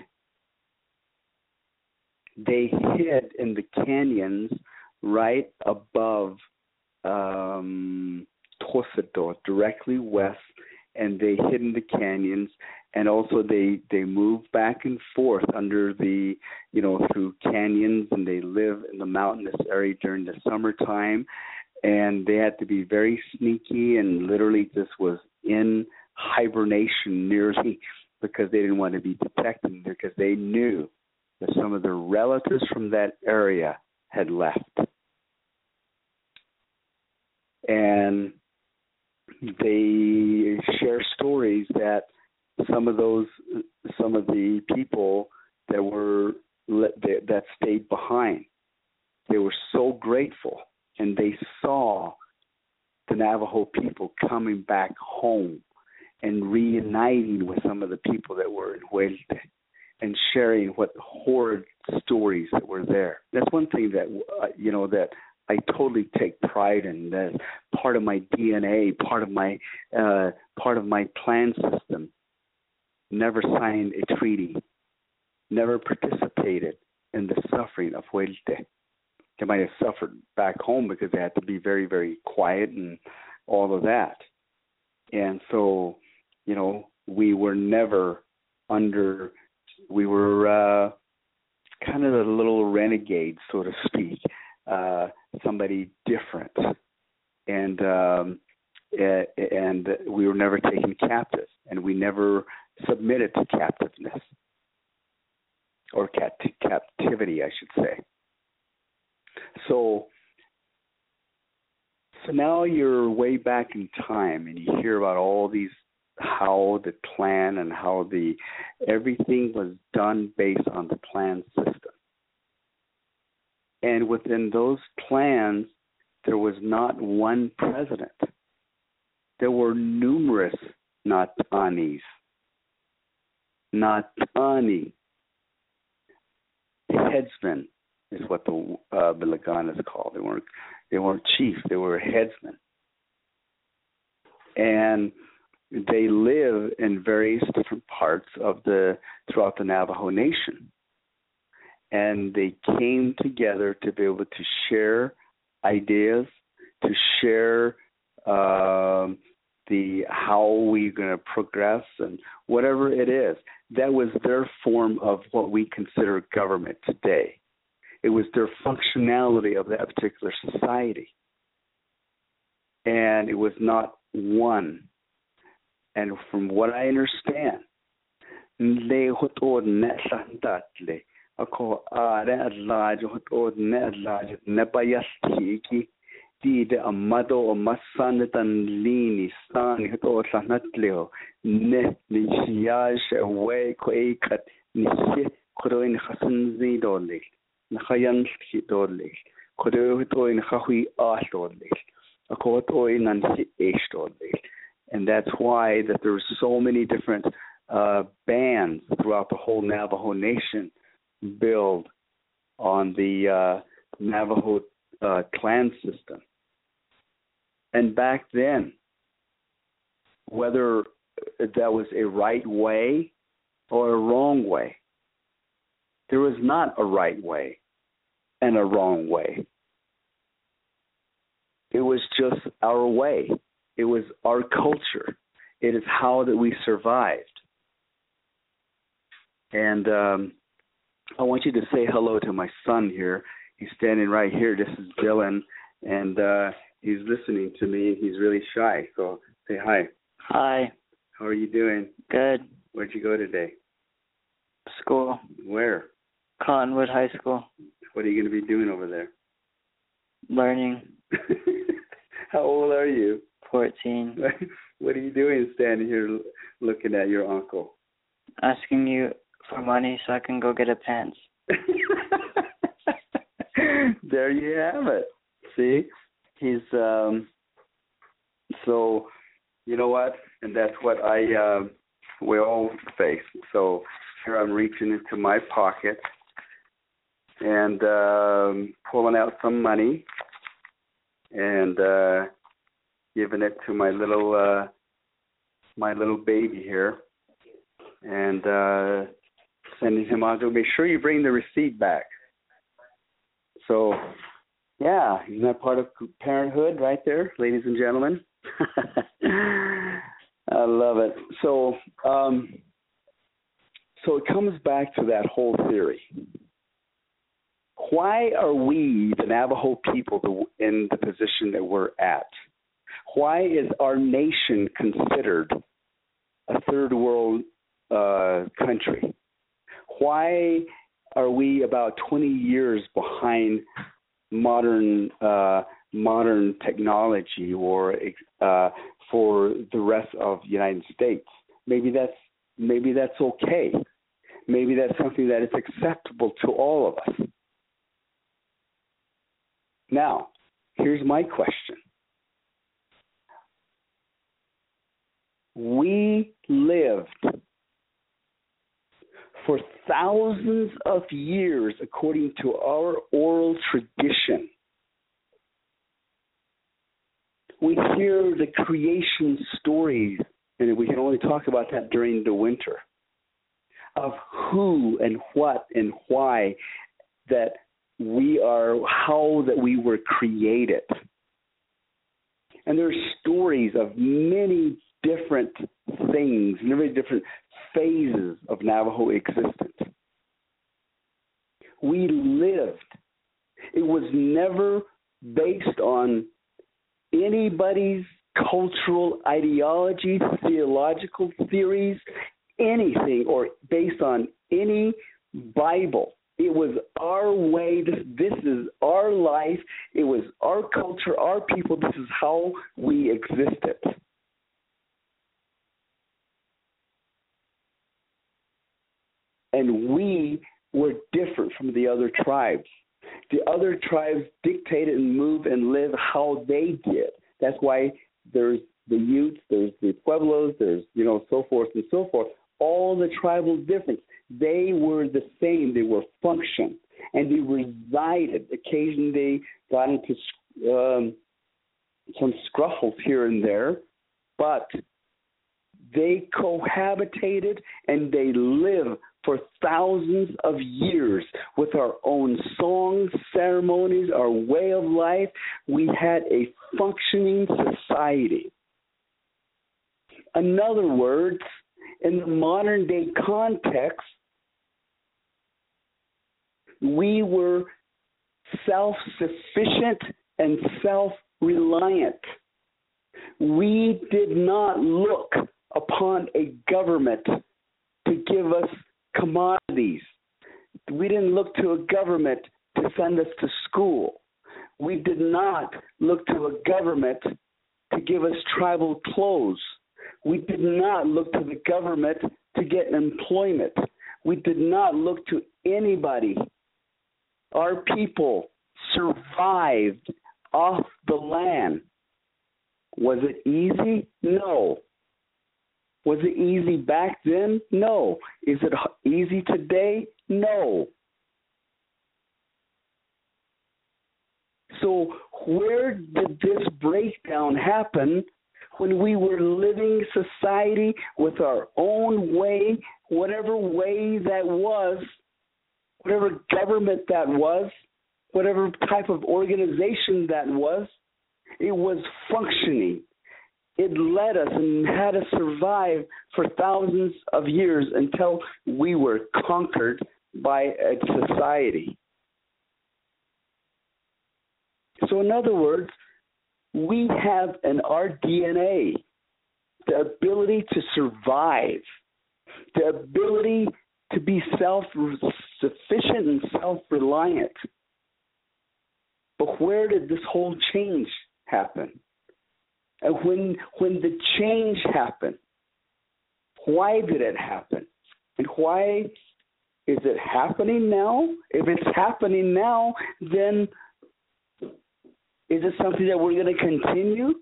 They hid in the canyons right above um, Tosado, directly west, and they hid in the canyons, and also they, they moved back and forth under the, you know, through canyons, and they live in the mountainous area during the summertime, and they had to be very sneaky and literally just was in hibernation nearly because they didn't want to be detected, because they knew that some of their relatives from that area had left. And they share stories that some of those, some of the people that were that stayed behind, they were so grateful, and they saw the Navajo people coming back home and reuniting with some of the people that were in Huelte and sharing what horrid stories that were there. That's one thing that uh, you know that I totally take pride in. That part of my D N A, part of my uh, part of my plan system. Never signed a treaty. Never participated in the suffering of Huelte. They might have suffered back home because they had to be very, very quiet and all of that. And so, you know, we were never under. We were uh, kind of a little renegade, so to speak. Uh, somebody different, and um, and we were never taken captive, and we never submitted to captiveness or cat- captivity, I should say. So, so now you're way back in time, and you hear about all these, how the plan and how the everything was done based on the plan system. And within those plans, there was not one president. There were numerous Natanis. Natani. Headsmen is what the uh, Biligan is called. They weren't, they weren't chiefs. They were headsmen. And they live in various different parts of the, throughout the Navajo Nation. And they came together to be able to share ideas, to share um, the how we're going to progress and whatever it is. That was their form of what we consider government today. It was their functionality of that particular society. And it was not one. And from what I understand, ako are large or net large nebayastiki did a mother or masan tan lini stan or sanatleo ne nishiaj away quakat nishi kuroin hasan zidoli nahayan hidoli kuroin hahui ashdoli ako toin and ashdoli. And that's why that there's so many different uh, bands throughout the whole Navajo Nation build on the uh, Navajo uh, clan system. And back then, whether that was a right way or a wrong way, there was not a right way and a wrong way. It was just our way. It was our culture. It is how that we survived. And um, I want you to say hello to my son here. He's standing right here. This is Dylan, and uh, he's listening to me. He's really shy, so say hi. Hi. How are you doing? Good. Where'd you go today? School. Where? Cottonwood High School. What are you going to be doing over there? Learning. How old are you? fourteen. What are you doing standing here looking at your uncle? Asking you for money so I can go get a pants. There you have it. See? He's, um, so, you know what? And that's what I, uh, we all face. So here I'm reaching into my pocket and um, pulling out some money and uh, giving it to my little, uh, my little baby here, and uh, sending him on to make sure you bring the receipt back. So, yeah, isn't that part of parenthood right there, ladies and gentlemen? I love it. So, um, so it comes back to that whole theory. Why are we, the Navajo people, in the position that we're at? Why is our nation considered a third world uh, country? Why are we about twenty years behind modern uh, modern technology, or uh, for the rest of the United States? Maybe that's maybe that's okay. Maybe that's something that is acceptable to all of us. Now, here's my question. We lived for thousands of years according to our oral tradition. We hear the creation stories, and we can only talk about that during the winter, of who and what and why that we are, how that we were created. And there's stories of many different things, many different phases of Navajo existence. We lived. It was never based on anybody's cultural ideology, theological theories, anything, or based on any Bible. It was our way. This, this is our life. It was our culture, our people. This is how we existed. And we were different from the other tribes. The other tribes dictated and moved and lived how they did. That's why there's the Utes, there's the Pueblos, there's, you know, so forth and so forth. All the tribal difference. They were the same. They were function. And they resided. Occasionally they got into um, some scruffles here and there, but they cohabitated and they lived for thousands of years with our own songs, ceremonies, our way of life. We had a functioning society. In other words, in the modern day context, we were self-sufficient and self-reliant. We did not look upon a government to give us commodities. We didn't look to a government to send us to school. We did not look to a government to give us tribal clothes. We did not look to the government to get employment. We did not look to anybody. Our people survived off the land. Was it easy? No. Was it easy back then? No. Is it easy today? No. So where did this breakdown happen when we were living society with our own way, whatever way that was, whatever government that was, whatever type of organization that was? It was functioning. It led us and had us survive for thousands of years until we were conquered by a society. So in other words, we have in our D N A the ability to survive, the ability to be self-sufficient and self-reliant. But where did this whole change happen? And when when the change happened, why did it happen? And why is it happening now? If it's happening now, then is it something that we're going to continue?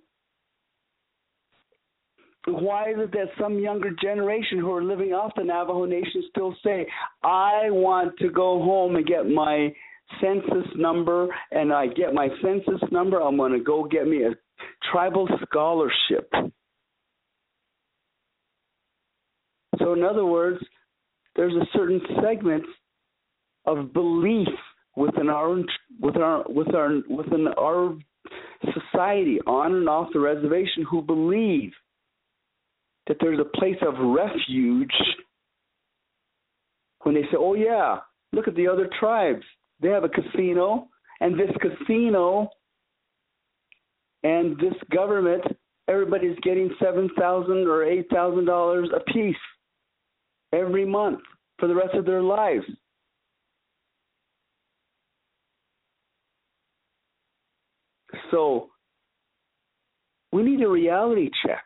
Why is it that some younger generation who are living off the Navajo Nation still say, I want to go home and get my census number, and I get my census number, I'm going to go get me a tribal scholarship. So in other words, there's a certain segment of belief within our within our within our within our society on and off the reservation who believe that there's a place of refuge when they say, oh yeah, look at the other tribes. They have a casino, and this casino and this government, everybody's getting seven thousand dollars or eight thousand dollars a piece every month for the rest of their lives. So we need a reality check.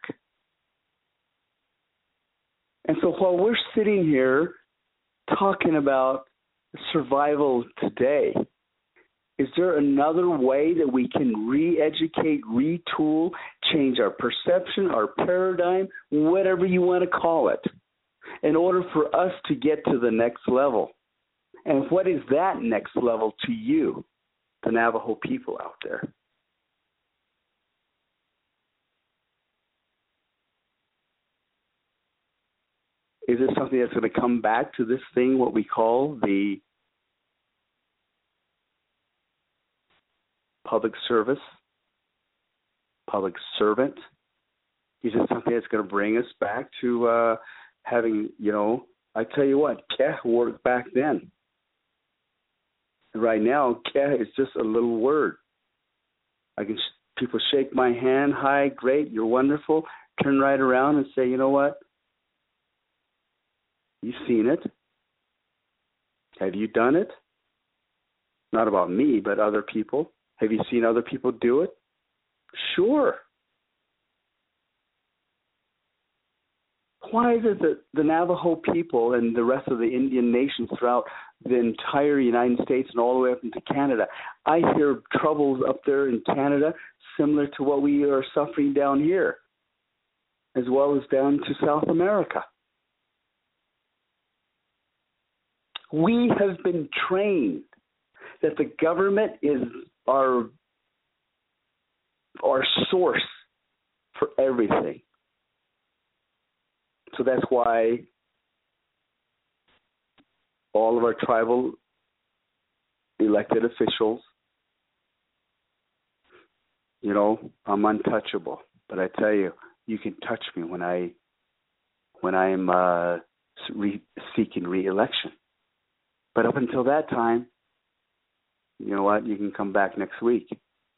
And so while we're sitting here talking about survival today, is there another way that we can re-educate, retool, change our perception, our paradigm, whatever you want to call it, in order for us to get to the next level? And what is that next level to you, the Navajo people out there? Is it something that's going to come back to this thing, what we call the public service, public servant? Is it something that's going to bring us back to uh, having, you know, I tell you what, keh worked back then. Right now, keh is just a little word. I can, people shake my hand, hi, great, you're wonderful, turn right around and say, you know what? You've seen it. Have you done it? Not about me, but other people. Have you seen other people do it? Sure. Why is it that the Navajo people and the rest of the Indian nations throughout the entire United States and all the way up into Canada, I hear troubles up there in Canada similar to what we are suffering down here, as well as down to South America. We have been trained that the government is our, our source for everything. So that's why all of our tribal elected officials, you know, I'm untouchable. But I tell you, you can touch me when I when I'm uh, re- seeking re-election. But up until that time, you know what? You can come back next week.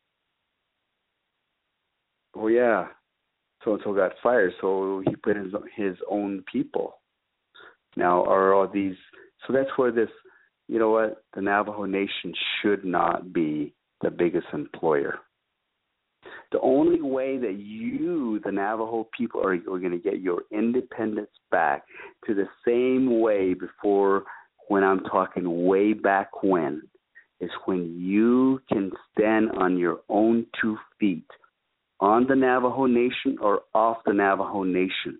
Oh yeah, so and so got fired, so he put his his own people. Now are all these? So that's where this, you know what? The Navajo Nation should not be the biggest employer. The only way that you, the Navajo people, are, are going to get your independence back to the same way before, when I'm talking way back when, is when you can stand on your own two feet, on the Navajo Nation or off the Navajo Nation,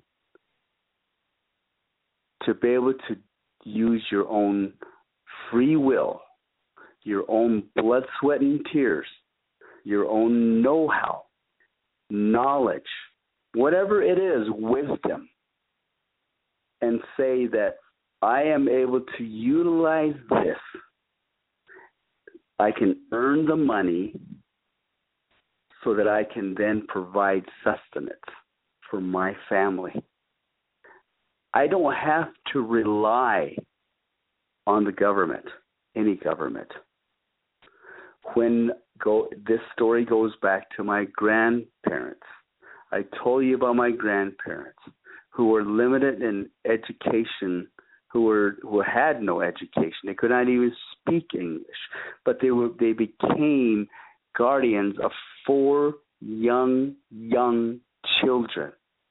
to be able to use your own free will, your own blood, sweat, and tears, your own know-how, knowledge, whatever it is, wisdom, and say that I am able to utilize this. I can earn the money so that I can then provide sustenance for my family. I don't have to rely on the government, any government. When go, this story goes back to my grandparents. I told you about my grandparents who were limited in education, who were who had no education. They could not even speak English, but they were they became guardians of four young young children,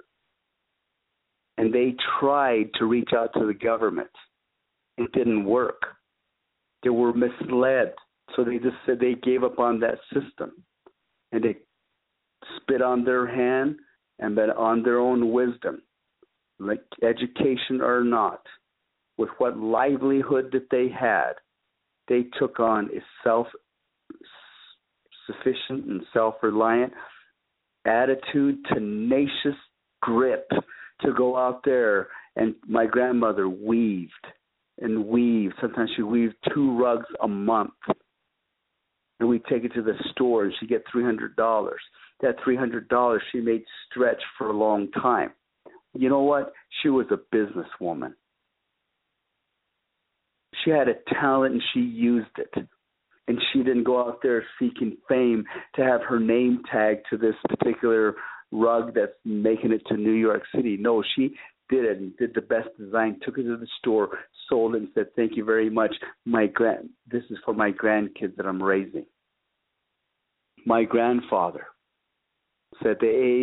and they tried to reach out to the government. It didn't work. They were misled, so they just said they gave up on that system, and they spit on their hand and bet on their own wisdom, like education or not. With what livelihood that they had, they took on a self-sufficient and self-reliant attitude, tenacious grip to go out there. And my grandmother weaved and weaved. Sometimes she weaved two rugs a month. And we'd take it to the store and she'd get three hundred dollars. That three hundred dollars she made stretch for a long time. You know what? She was a businesswoman. She had a talent and she used it. And she didn't go out there seeking fame to have her name tagged to this particular rug that's making it to New York City. No, she did it and did the best design, took it to the store, sold it, and said, thank you very much. My grand, this is for my grandkids that I'm raising. My grandfather said,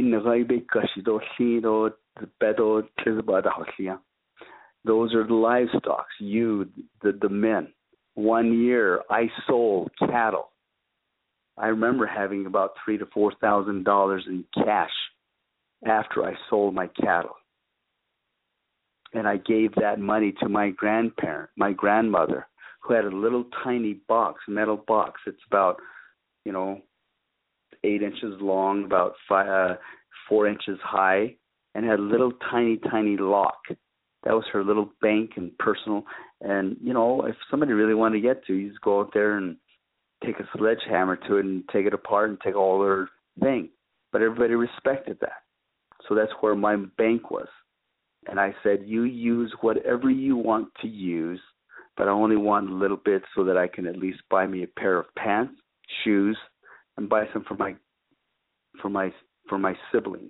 those are the livestock, you, the, the men. One year, I sold cattle. I remember having about three to four thousand dollars in cash after I sold my cattle, and I gave that money to my grandparent, my grandmother, who had a little tiny box, metal box. It's about, you know, eight inches long, about five, uh, four inches high, and had a little tiny, tiny lock. That was her little bank and personal. And, you know, if somebody really wanted to get to, you just go out there and take a sledgehammer to it and take it apart and take all their thing. But everybody respected that. So that's where my bank was. And I said, you use whatever you want to use, but I only want a little bit so that I can at least buy me a pair of pants, shoes, and buy some for my for my for my siblings.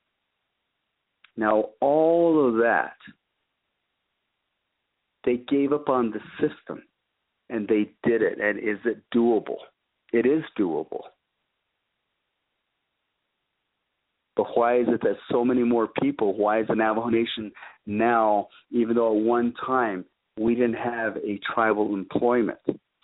Now all of that, they gave up on the system, and they did it. And is it doable? It is doable. But why is it that so many more people, why is the Navajo Nation now, even though at one time we didn't have a tribal employment?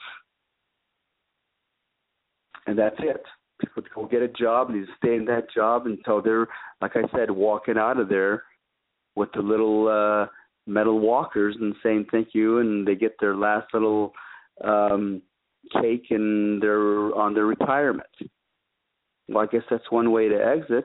And that's it. People go get a job and they stay in that job until they're, like I said, walking out of there with the little uh, metal walkers and saying thank you, and they get their last little um, cake and they're on their retirement. Well, I guess that's one way to exit.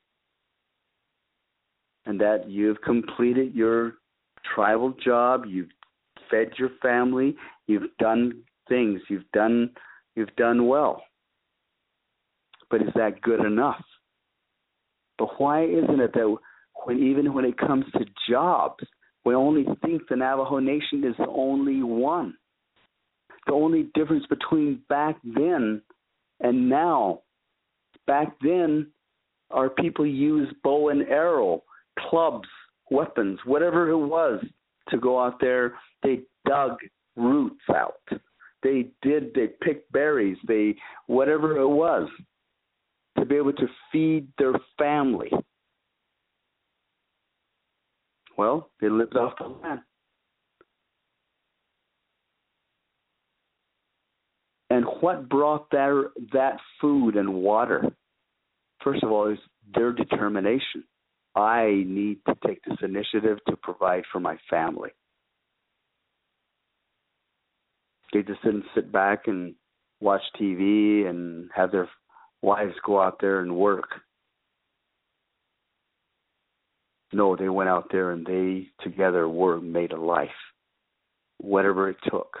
And that you've completed your tribal job, you've fed your family, you've done things, you've done you've done well. But is that good enough? But why isn't it that when even when it comes to jobs, we only think the Navajo Nation is the only one? The only difference between back then and now, back then our people used bow and arrow, clubs, weapons, whatever it was, to go out there. They dug roots out. They did, they picked berries, they, whatever it was, to be able to feed their family. Well, they lived off the land. And what brought that, that food and water? First of all, is their determination. I need to take this initiative to provide for my family. They just didn't sit back and watch T V and have their wives go out there and work. No, they went out there and they together were made a life, whatever it took.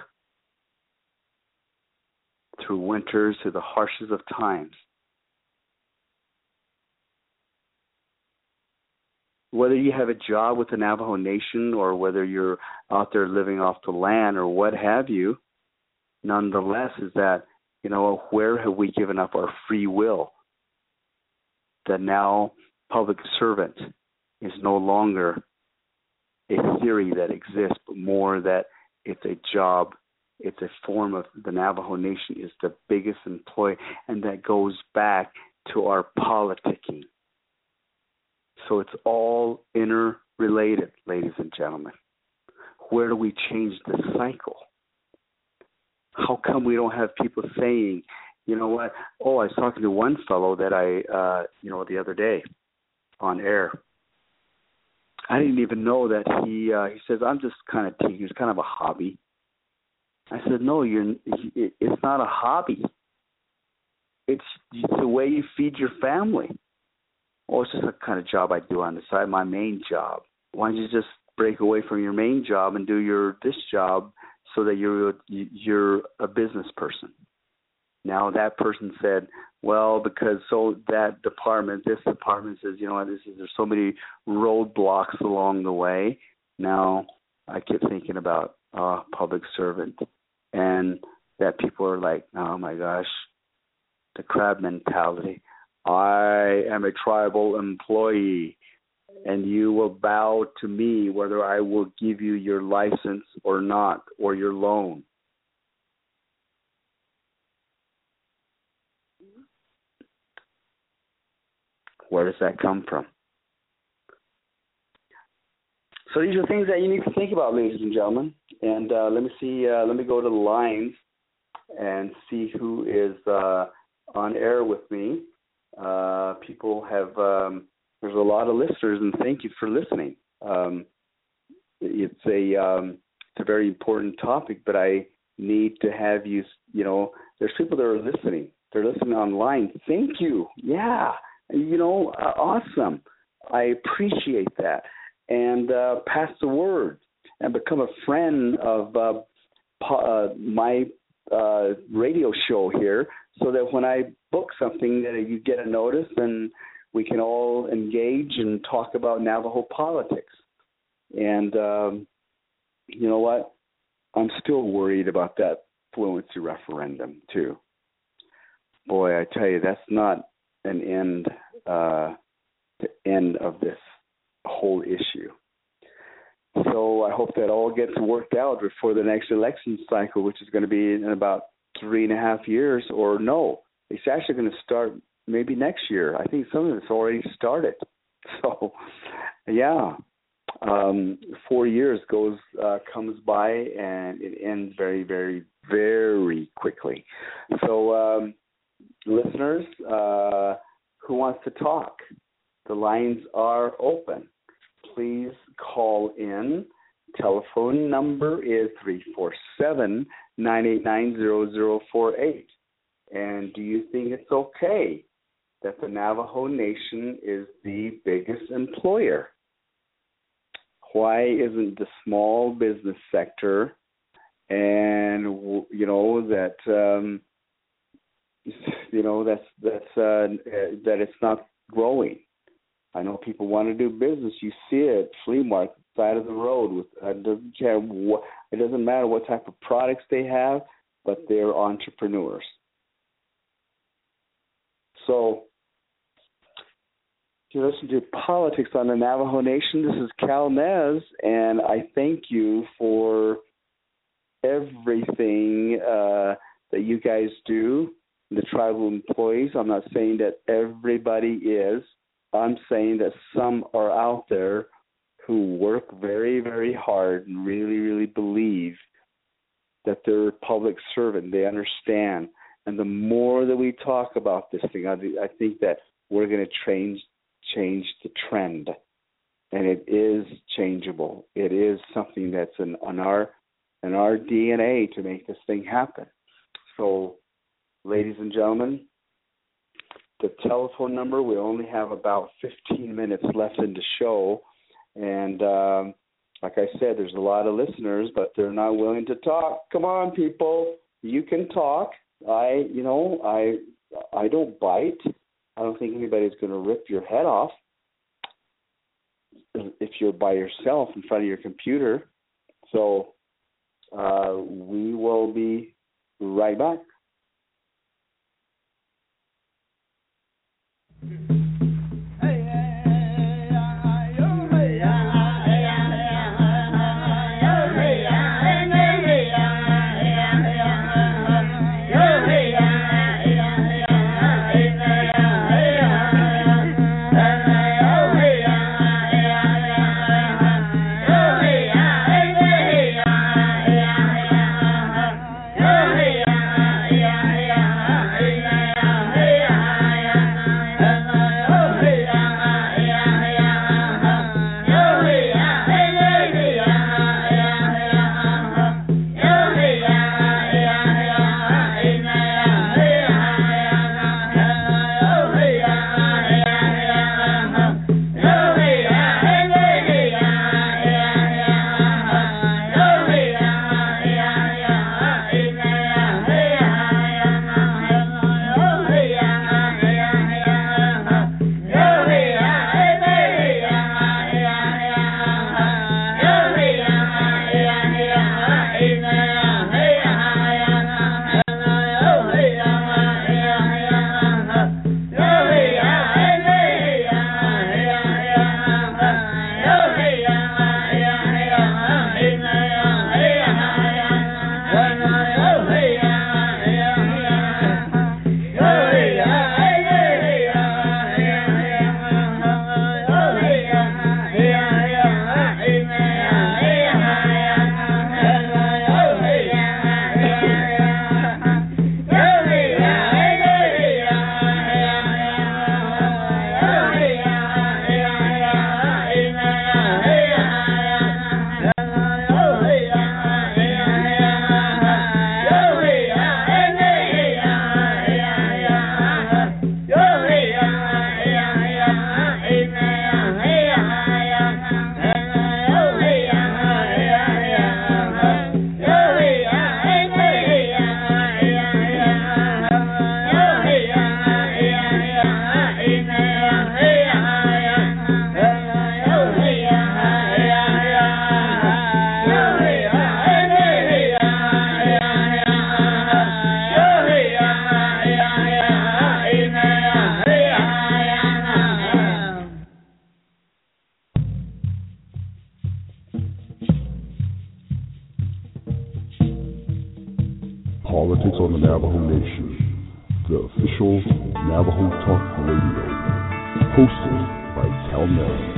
Through winters, through the harshest of times. whether you have a job with the Navajo Nation or whether you're out there living off the land or what have you, nonetheless is that, you know, where have we given up our free will? That now public servant is no longer a theory that exists, but more that it's a job, it's a form of the Navajo Nation is the biggest employer, and that goes back to our politicking. So it's all interrelated, ladies and gentlemen. Where do we change the cycle? How come we don't have people saying, you know what, oh, I was talking to one fellow that I, uh, you know, the other day on air. I didn't even know that he, uh, he says, I'm just kind of teaching. It's kind of a hobby. I said, no, you're, it's not a hobby. It's, it's the way you feed your family. Oh, it's just a kind of job I do on the side, my main job. Why don't you just break away from your main job and do your this job so that you're you're a business person? Now that person said, well, because so that department, this department says, you know what, this is there's so many roadblocks along the way. Now I kept thinking about uh, public servant, and that people are like, oh my gosh, the crab mentality. I am a tribal employee, and you will bow to me whether I will give you your license or not, or your loan. Where does that come from? So these are things that you need to think about, ladies and gentlemen. And uh, let me see. Uh, let me go to the lines and see who is uh, on air with me. Uh, people have, um, there's a lot of listeners, and thank you for listening. Um, it's a um, it's a very important topic, but I need to have you, you know, there's people that are listening. They're listening online. Thank you. Yeah, you know, uh, awesome. I appreciate that. And uh, pass the word and become a friend of uh, po- uh, my uh, radio show here, so that when I book something that you get a notice and we can all engage and talk about Navajo politics. And um, you know what? I'm still worried about that fluency referendum too. Boy, I tell you, that's not an end, uh, the end of this whole issue. So I hope that all gets worked out before the next election cycle, which is going to be in about three and a half years, or no, it's actually going to start maybe next year. I think some of it's already started. So, yeah, um, four years goes uh, comes by, and it ends very, very, very quickly. So, um, listeners, uh, who wants to talk? The lines are open. Please call in. Telephone number is three four seven, nine eight nine, zero zero four eight. And do you think it's okay that the Navajo Nation is the biggest employer? Why isn't the small business sector, and you know that um, you know that's that's uh, that it's not growing? I know people want to do business. You see it, flea market, side of the road. With uh, doesn't care what, it doesn't matter what type of products they have, but they're entrepreneurs. So, if you listen to Politics on the Navajo Nation, this is Cal Nez, and I thank you for everything uh, that you guys do, the tribal employees. I'm not saying that everybody is. I'm saying that some are out there who work very, very hard and really, really believe that they're a public servant. They understand. And the more that we talk about this thing, I, I think that we're going to change change the trend. And it is changeable. It is something that's in, in, our, in our D N A to make this thing happen. So, ladies and gentlemen, the telephone number, we only have about fifteen minutes left in the show. And um, like I said, there's a lot of listeners, but they're not willing to talk. Come on, people. You can talk. I, you know, I I don't bite. I don't think anybody's going to rip your head off. if you're by yourself in front of your computer. So uh, we will be right back. Politics on the Navajo Nation, the official Navajo Talk Radio, hosted by Cal Nelson.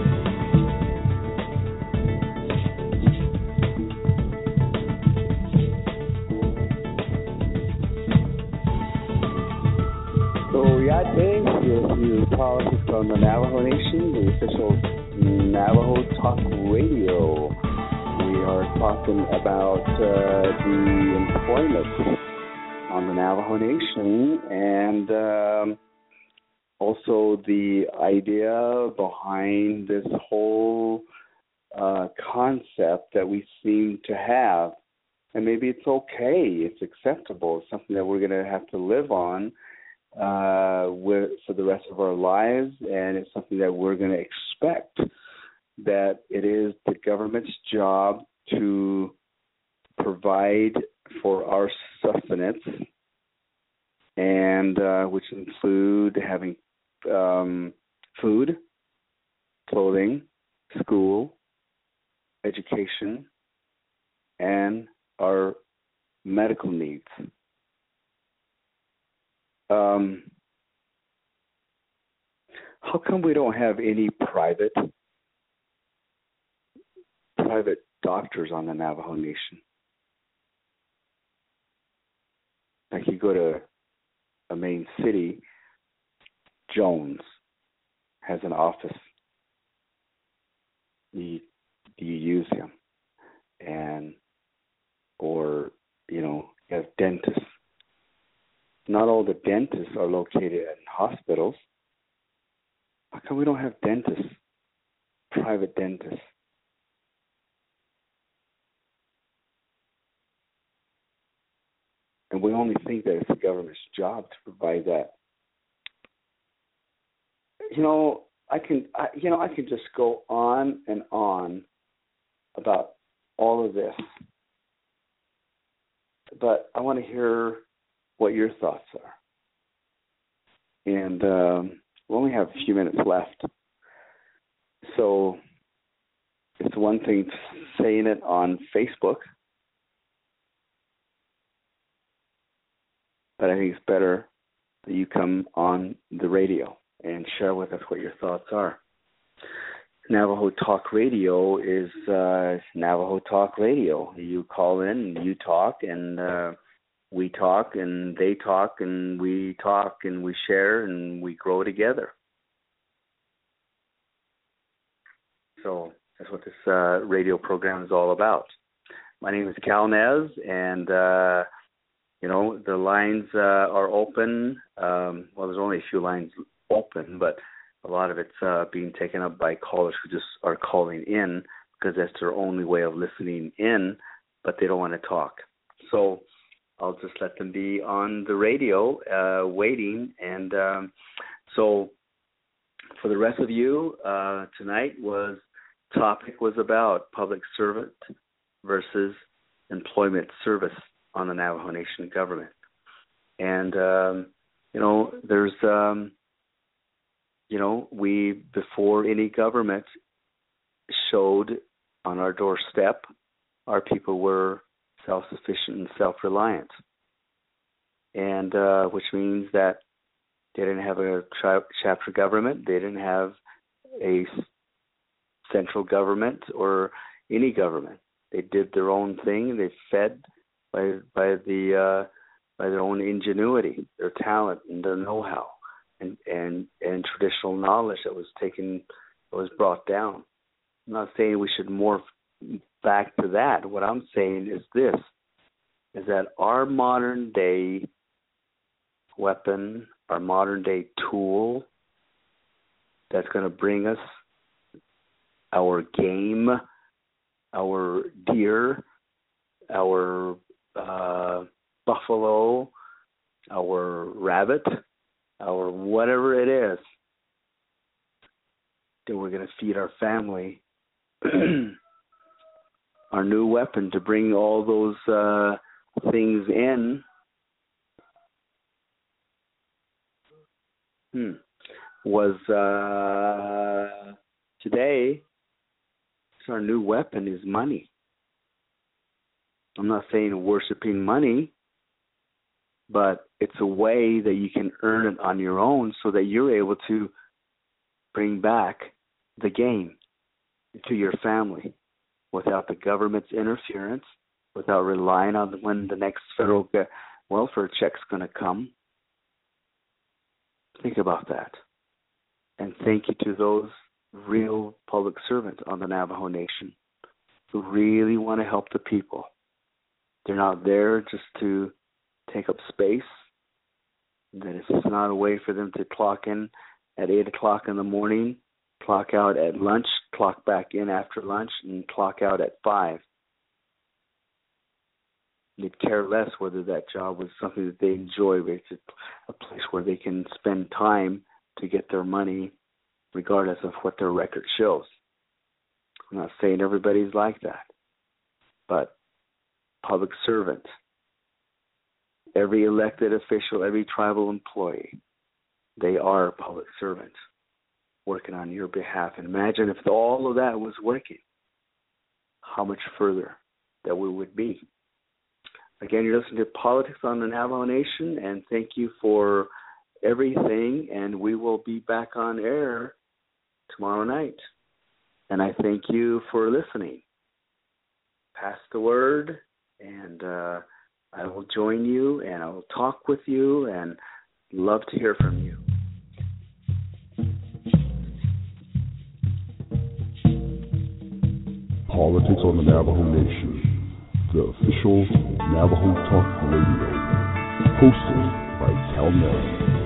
So, Yate, this is Politics on the Navajo Nation, the official Navajo Talk Radio. We are talking about uh, the employment on the Navajo Nation and um, also the idea behind this whole uh, concept that we seem to have. And maybe it's okay, it's acceptable, it's something that we're going to have to live on uh, with, for the rest of our lives, and it's something that we're going to expect, that it is the government's job to provide for our sustenance, and uh, which include having um, food, clothing, school, education, and our medical needs. Um, how come we don't have any private private doctors on the Navajo Nation? Like you go to a main city, Jones has an office. You, you use him. And, or, you know, you have dentists. Not all the dentists are located in hospitals. How come we don't have dentists, private dentists? And we only think that it's the government's job to provide that. You know, I can, I, you know, I can just go on and on about all of this, but I want to hear what your thoughts are. And um, we only have a few minutes left, so it's one thing saying it on Facebook, but I think it's better that you come on the radio and share with us what your thoughts are. Navajo Talk Radio is uh, Navajo Talk Radio. You call in, and you talk, and uh, we talk, and they talk, and we talk, and we share, and we grow together. So that's what this uh, radio program is all about. My name is Cal Nez, and uh, you know the lines uh, are open. Um, well, there's only a few lines open, but a lot of it's uh, being taken up by callers who just are calling in because that's their only way of listening in, but they don't want to talk. So I'll just let them be on the radio uh, waiting. And um, so for the rest of you, uh, tonight was topic was about public servant versus employment service on the Navajo Nation government. And, um, you know, there's... Um, You know, we, before any government showed on our doorstep, our people were self-sufficient and self-reliant. And uh, which means that they didn't have a tri- chapter government, they didn't have a central government or any government. They did their own thing. They fed by by the uh, by their own ingenuity, their talent, and their know-how. And, and and traditional knowledge that was taken, that was brought down. I'm not saying we should morph back to that. What I'm saying is this, is that our modern day weapon, our modern day tool that's going to bring us our game, our deer, our uh, buffalo, our rabbit, or whatever it is, that we're going to feed our family, our new weapon to bring all those uh, things in, hmm, was uh, today, so our new weapon is money. I'm not saying worshiping money, but it's a way that you can earn it on your own so that you're able to bring back the game to your family without the government's interference, without relying on when the next federal welfare check's going to come. Think about that. And thank you to those real public servants on the Navajo Nation who really want to help the people. They're not there just to take up space, that it's not a way for them to clock in at eight o'clock in the morning, clock out at lunch, clock back in after lunch, and clock out at five. They'd care less whether that job was something that they enjoy, but it's a place where they can spend time to get their money regardless of what their record shows. I'm not saying everybody's like that, but public servant, every elected official, every tribal employee, they are public servants working on your behalf. And imagine if all of that was working, how much further that we would be. Again, you're listening to Politics on the Navajo Nation, and thank you for everything. And we will be back on air tomorrow night. And I thank you for listening. Pass the word, and uh, I will join you, and I will talk with you, and love to hear from you. Politics on the Navajo Nation, the official Navajo Talk Radio, hosted by Cal Nez.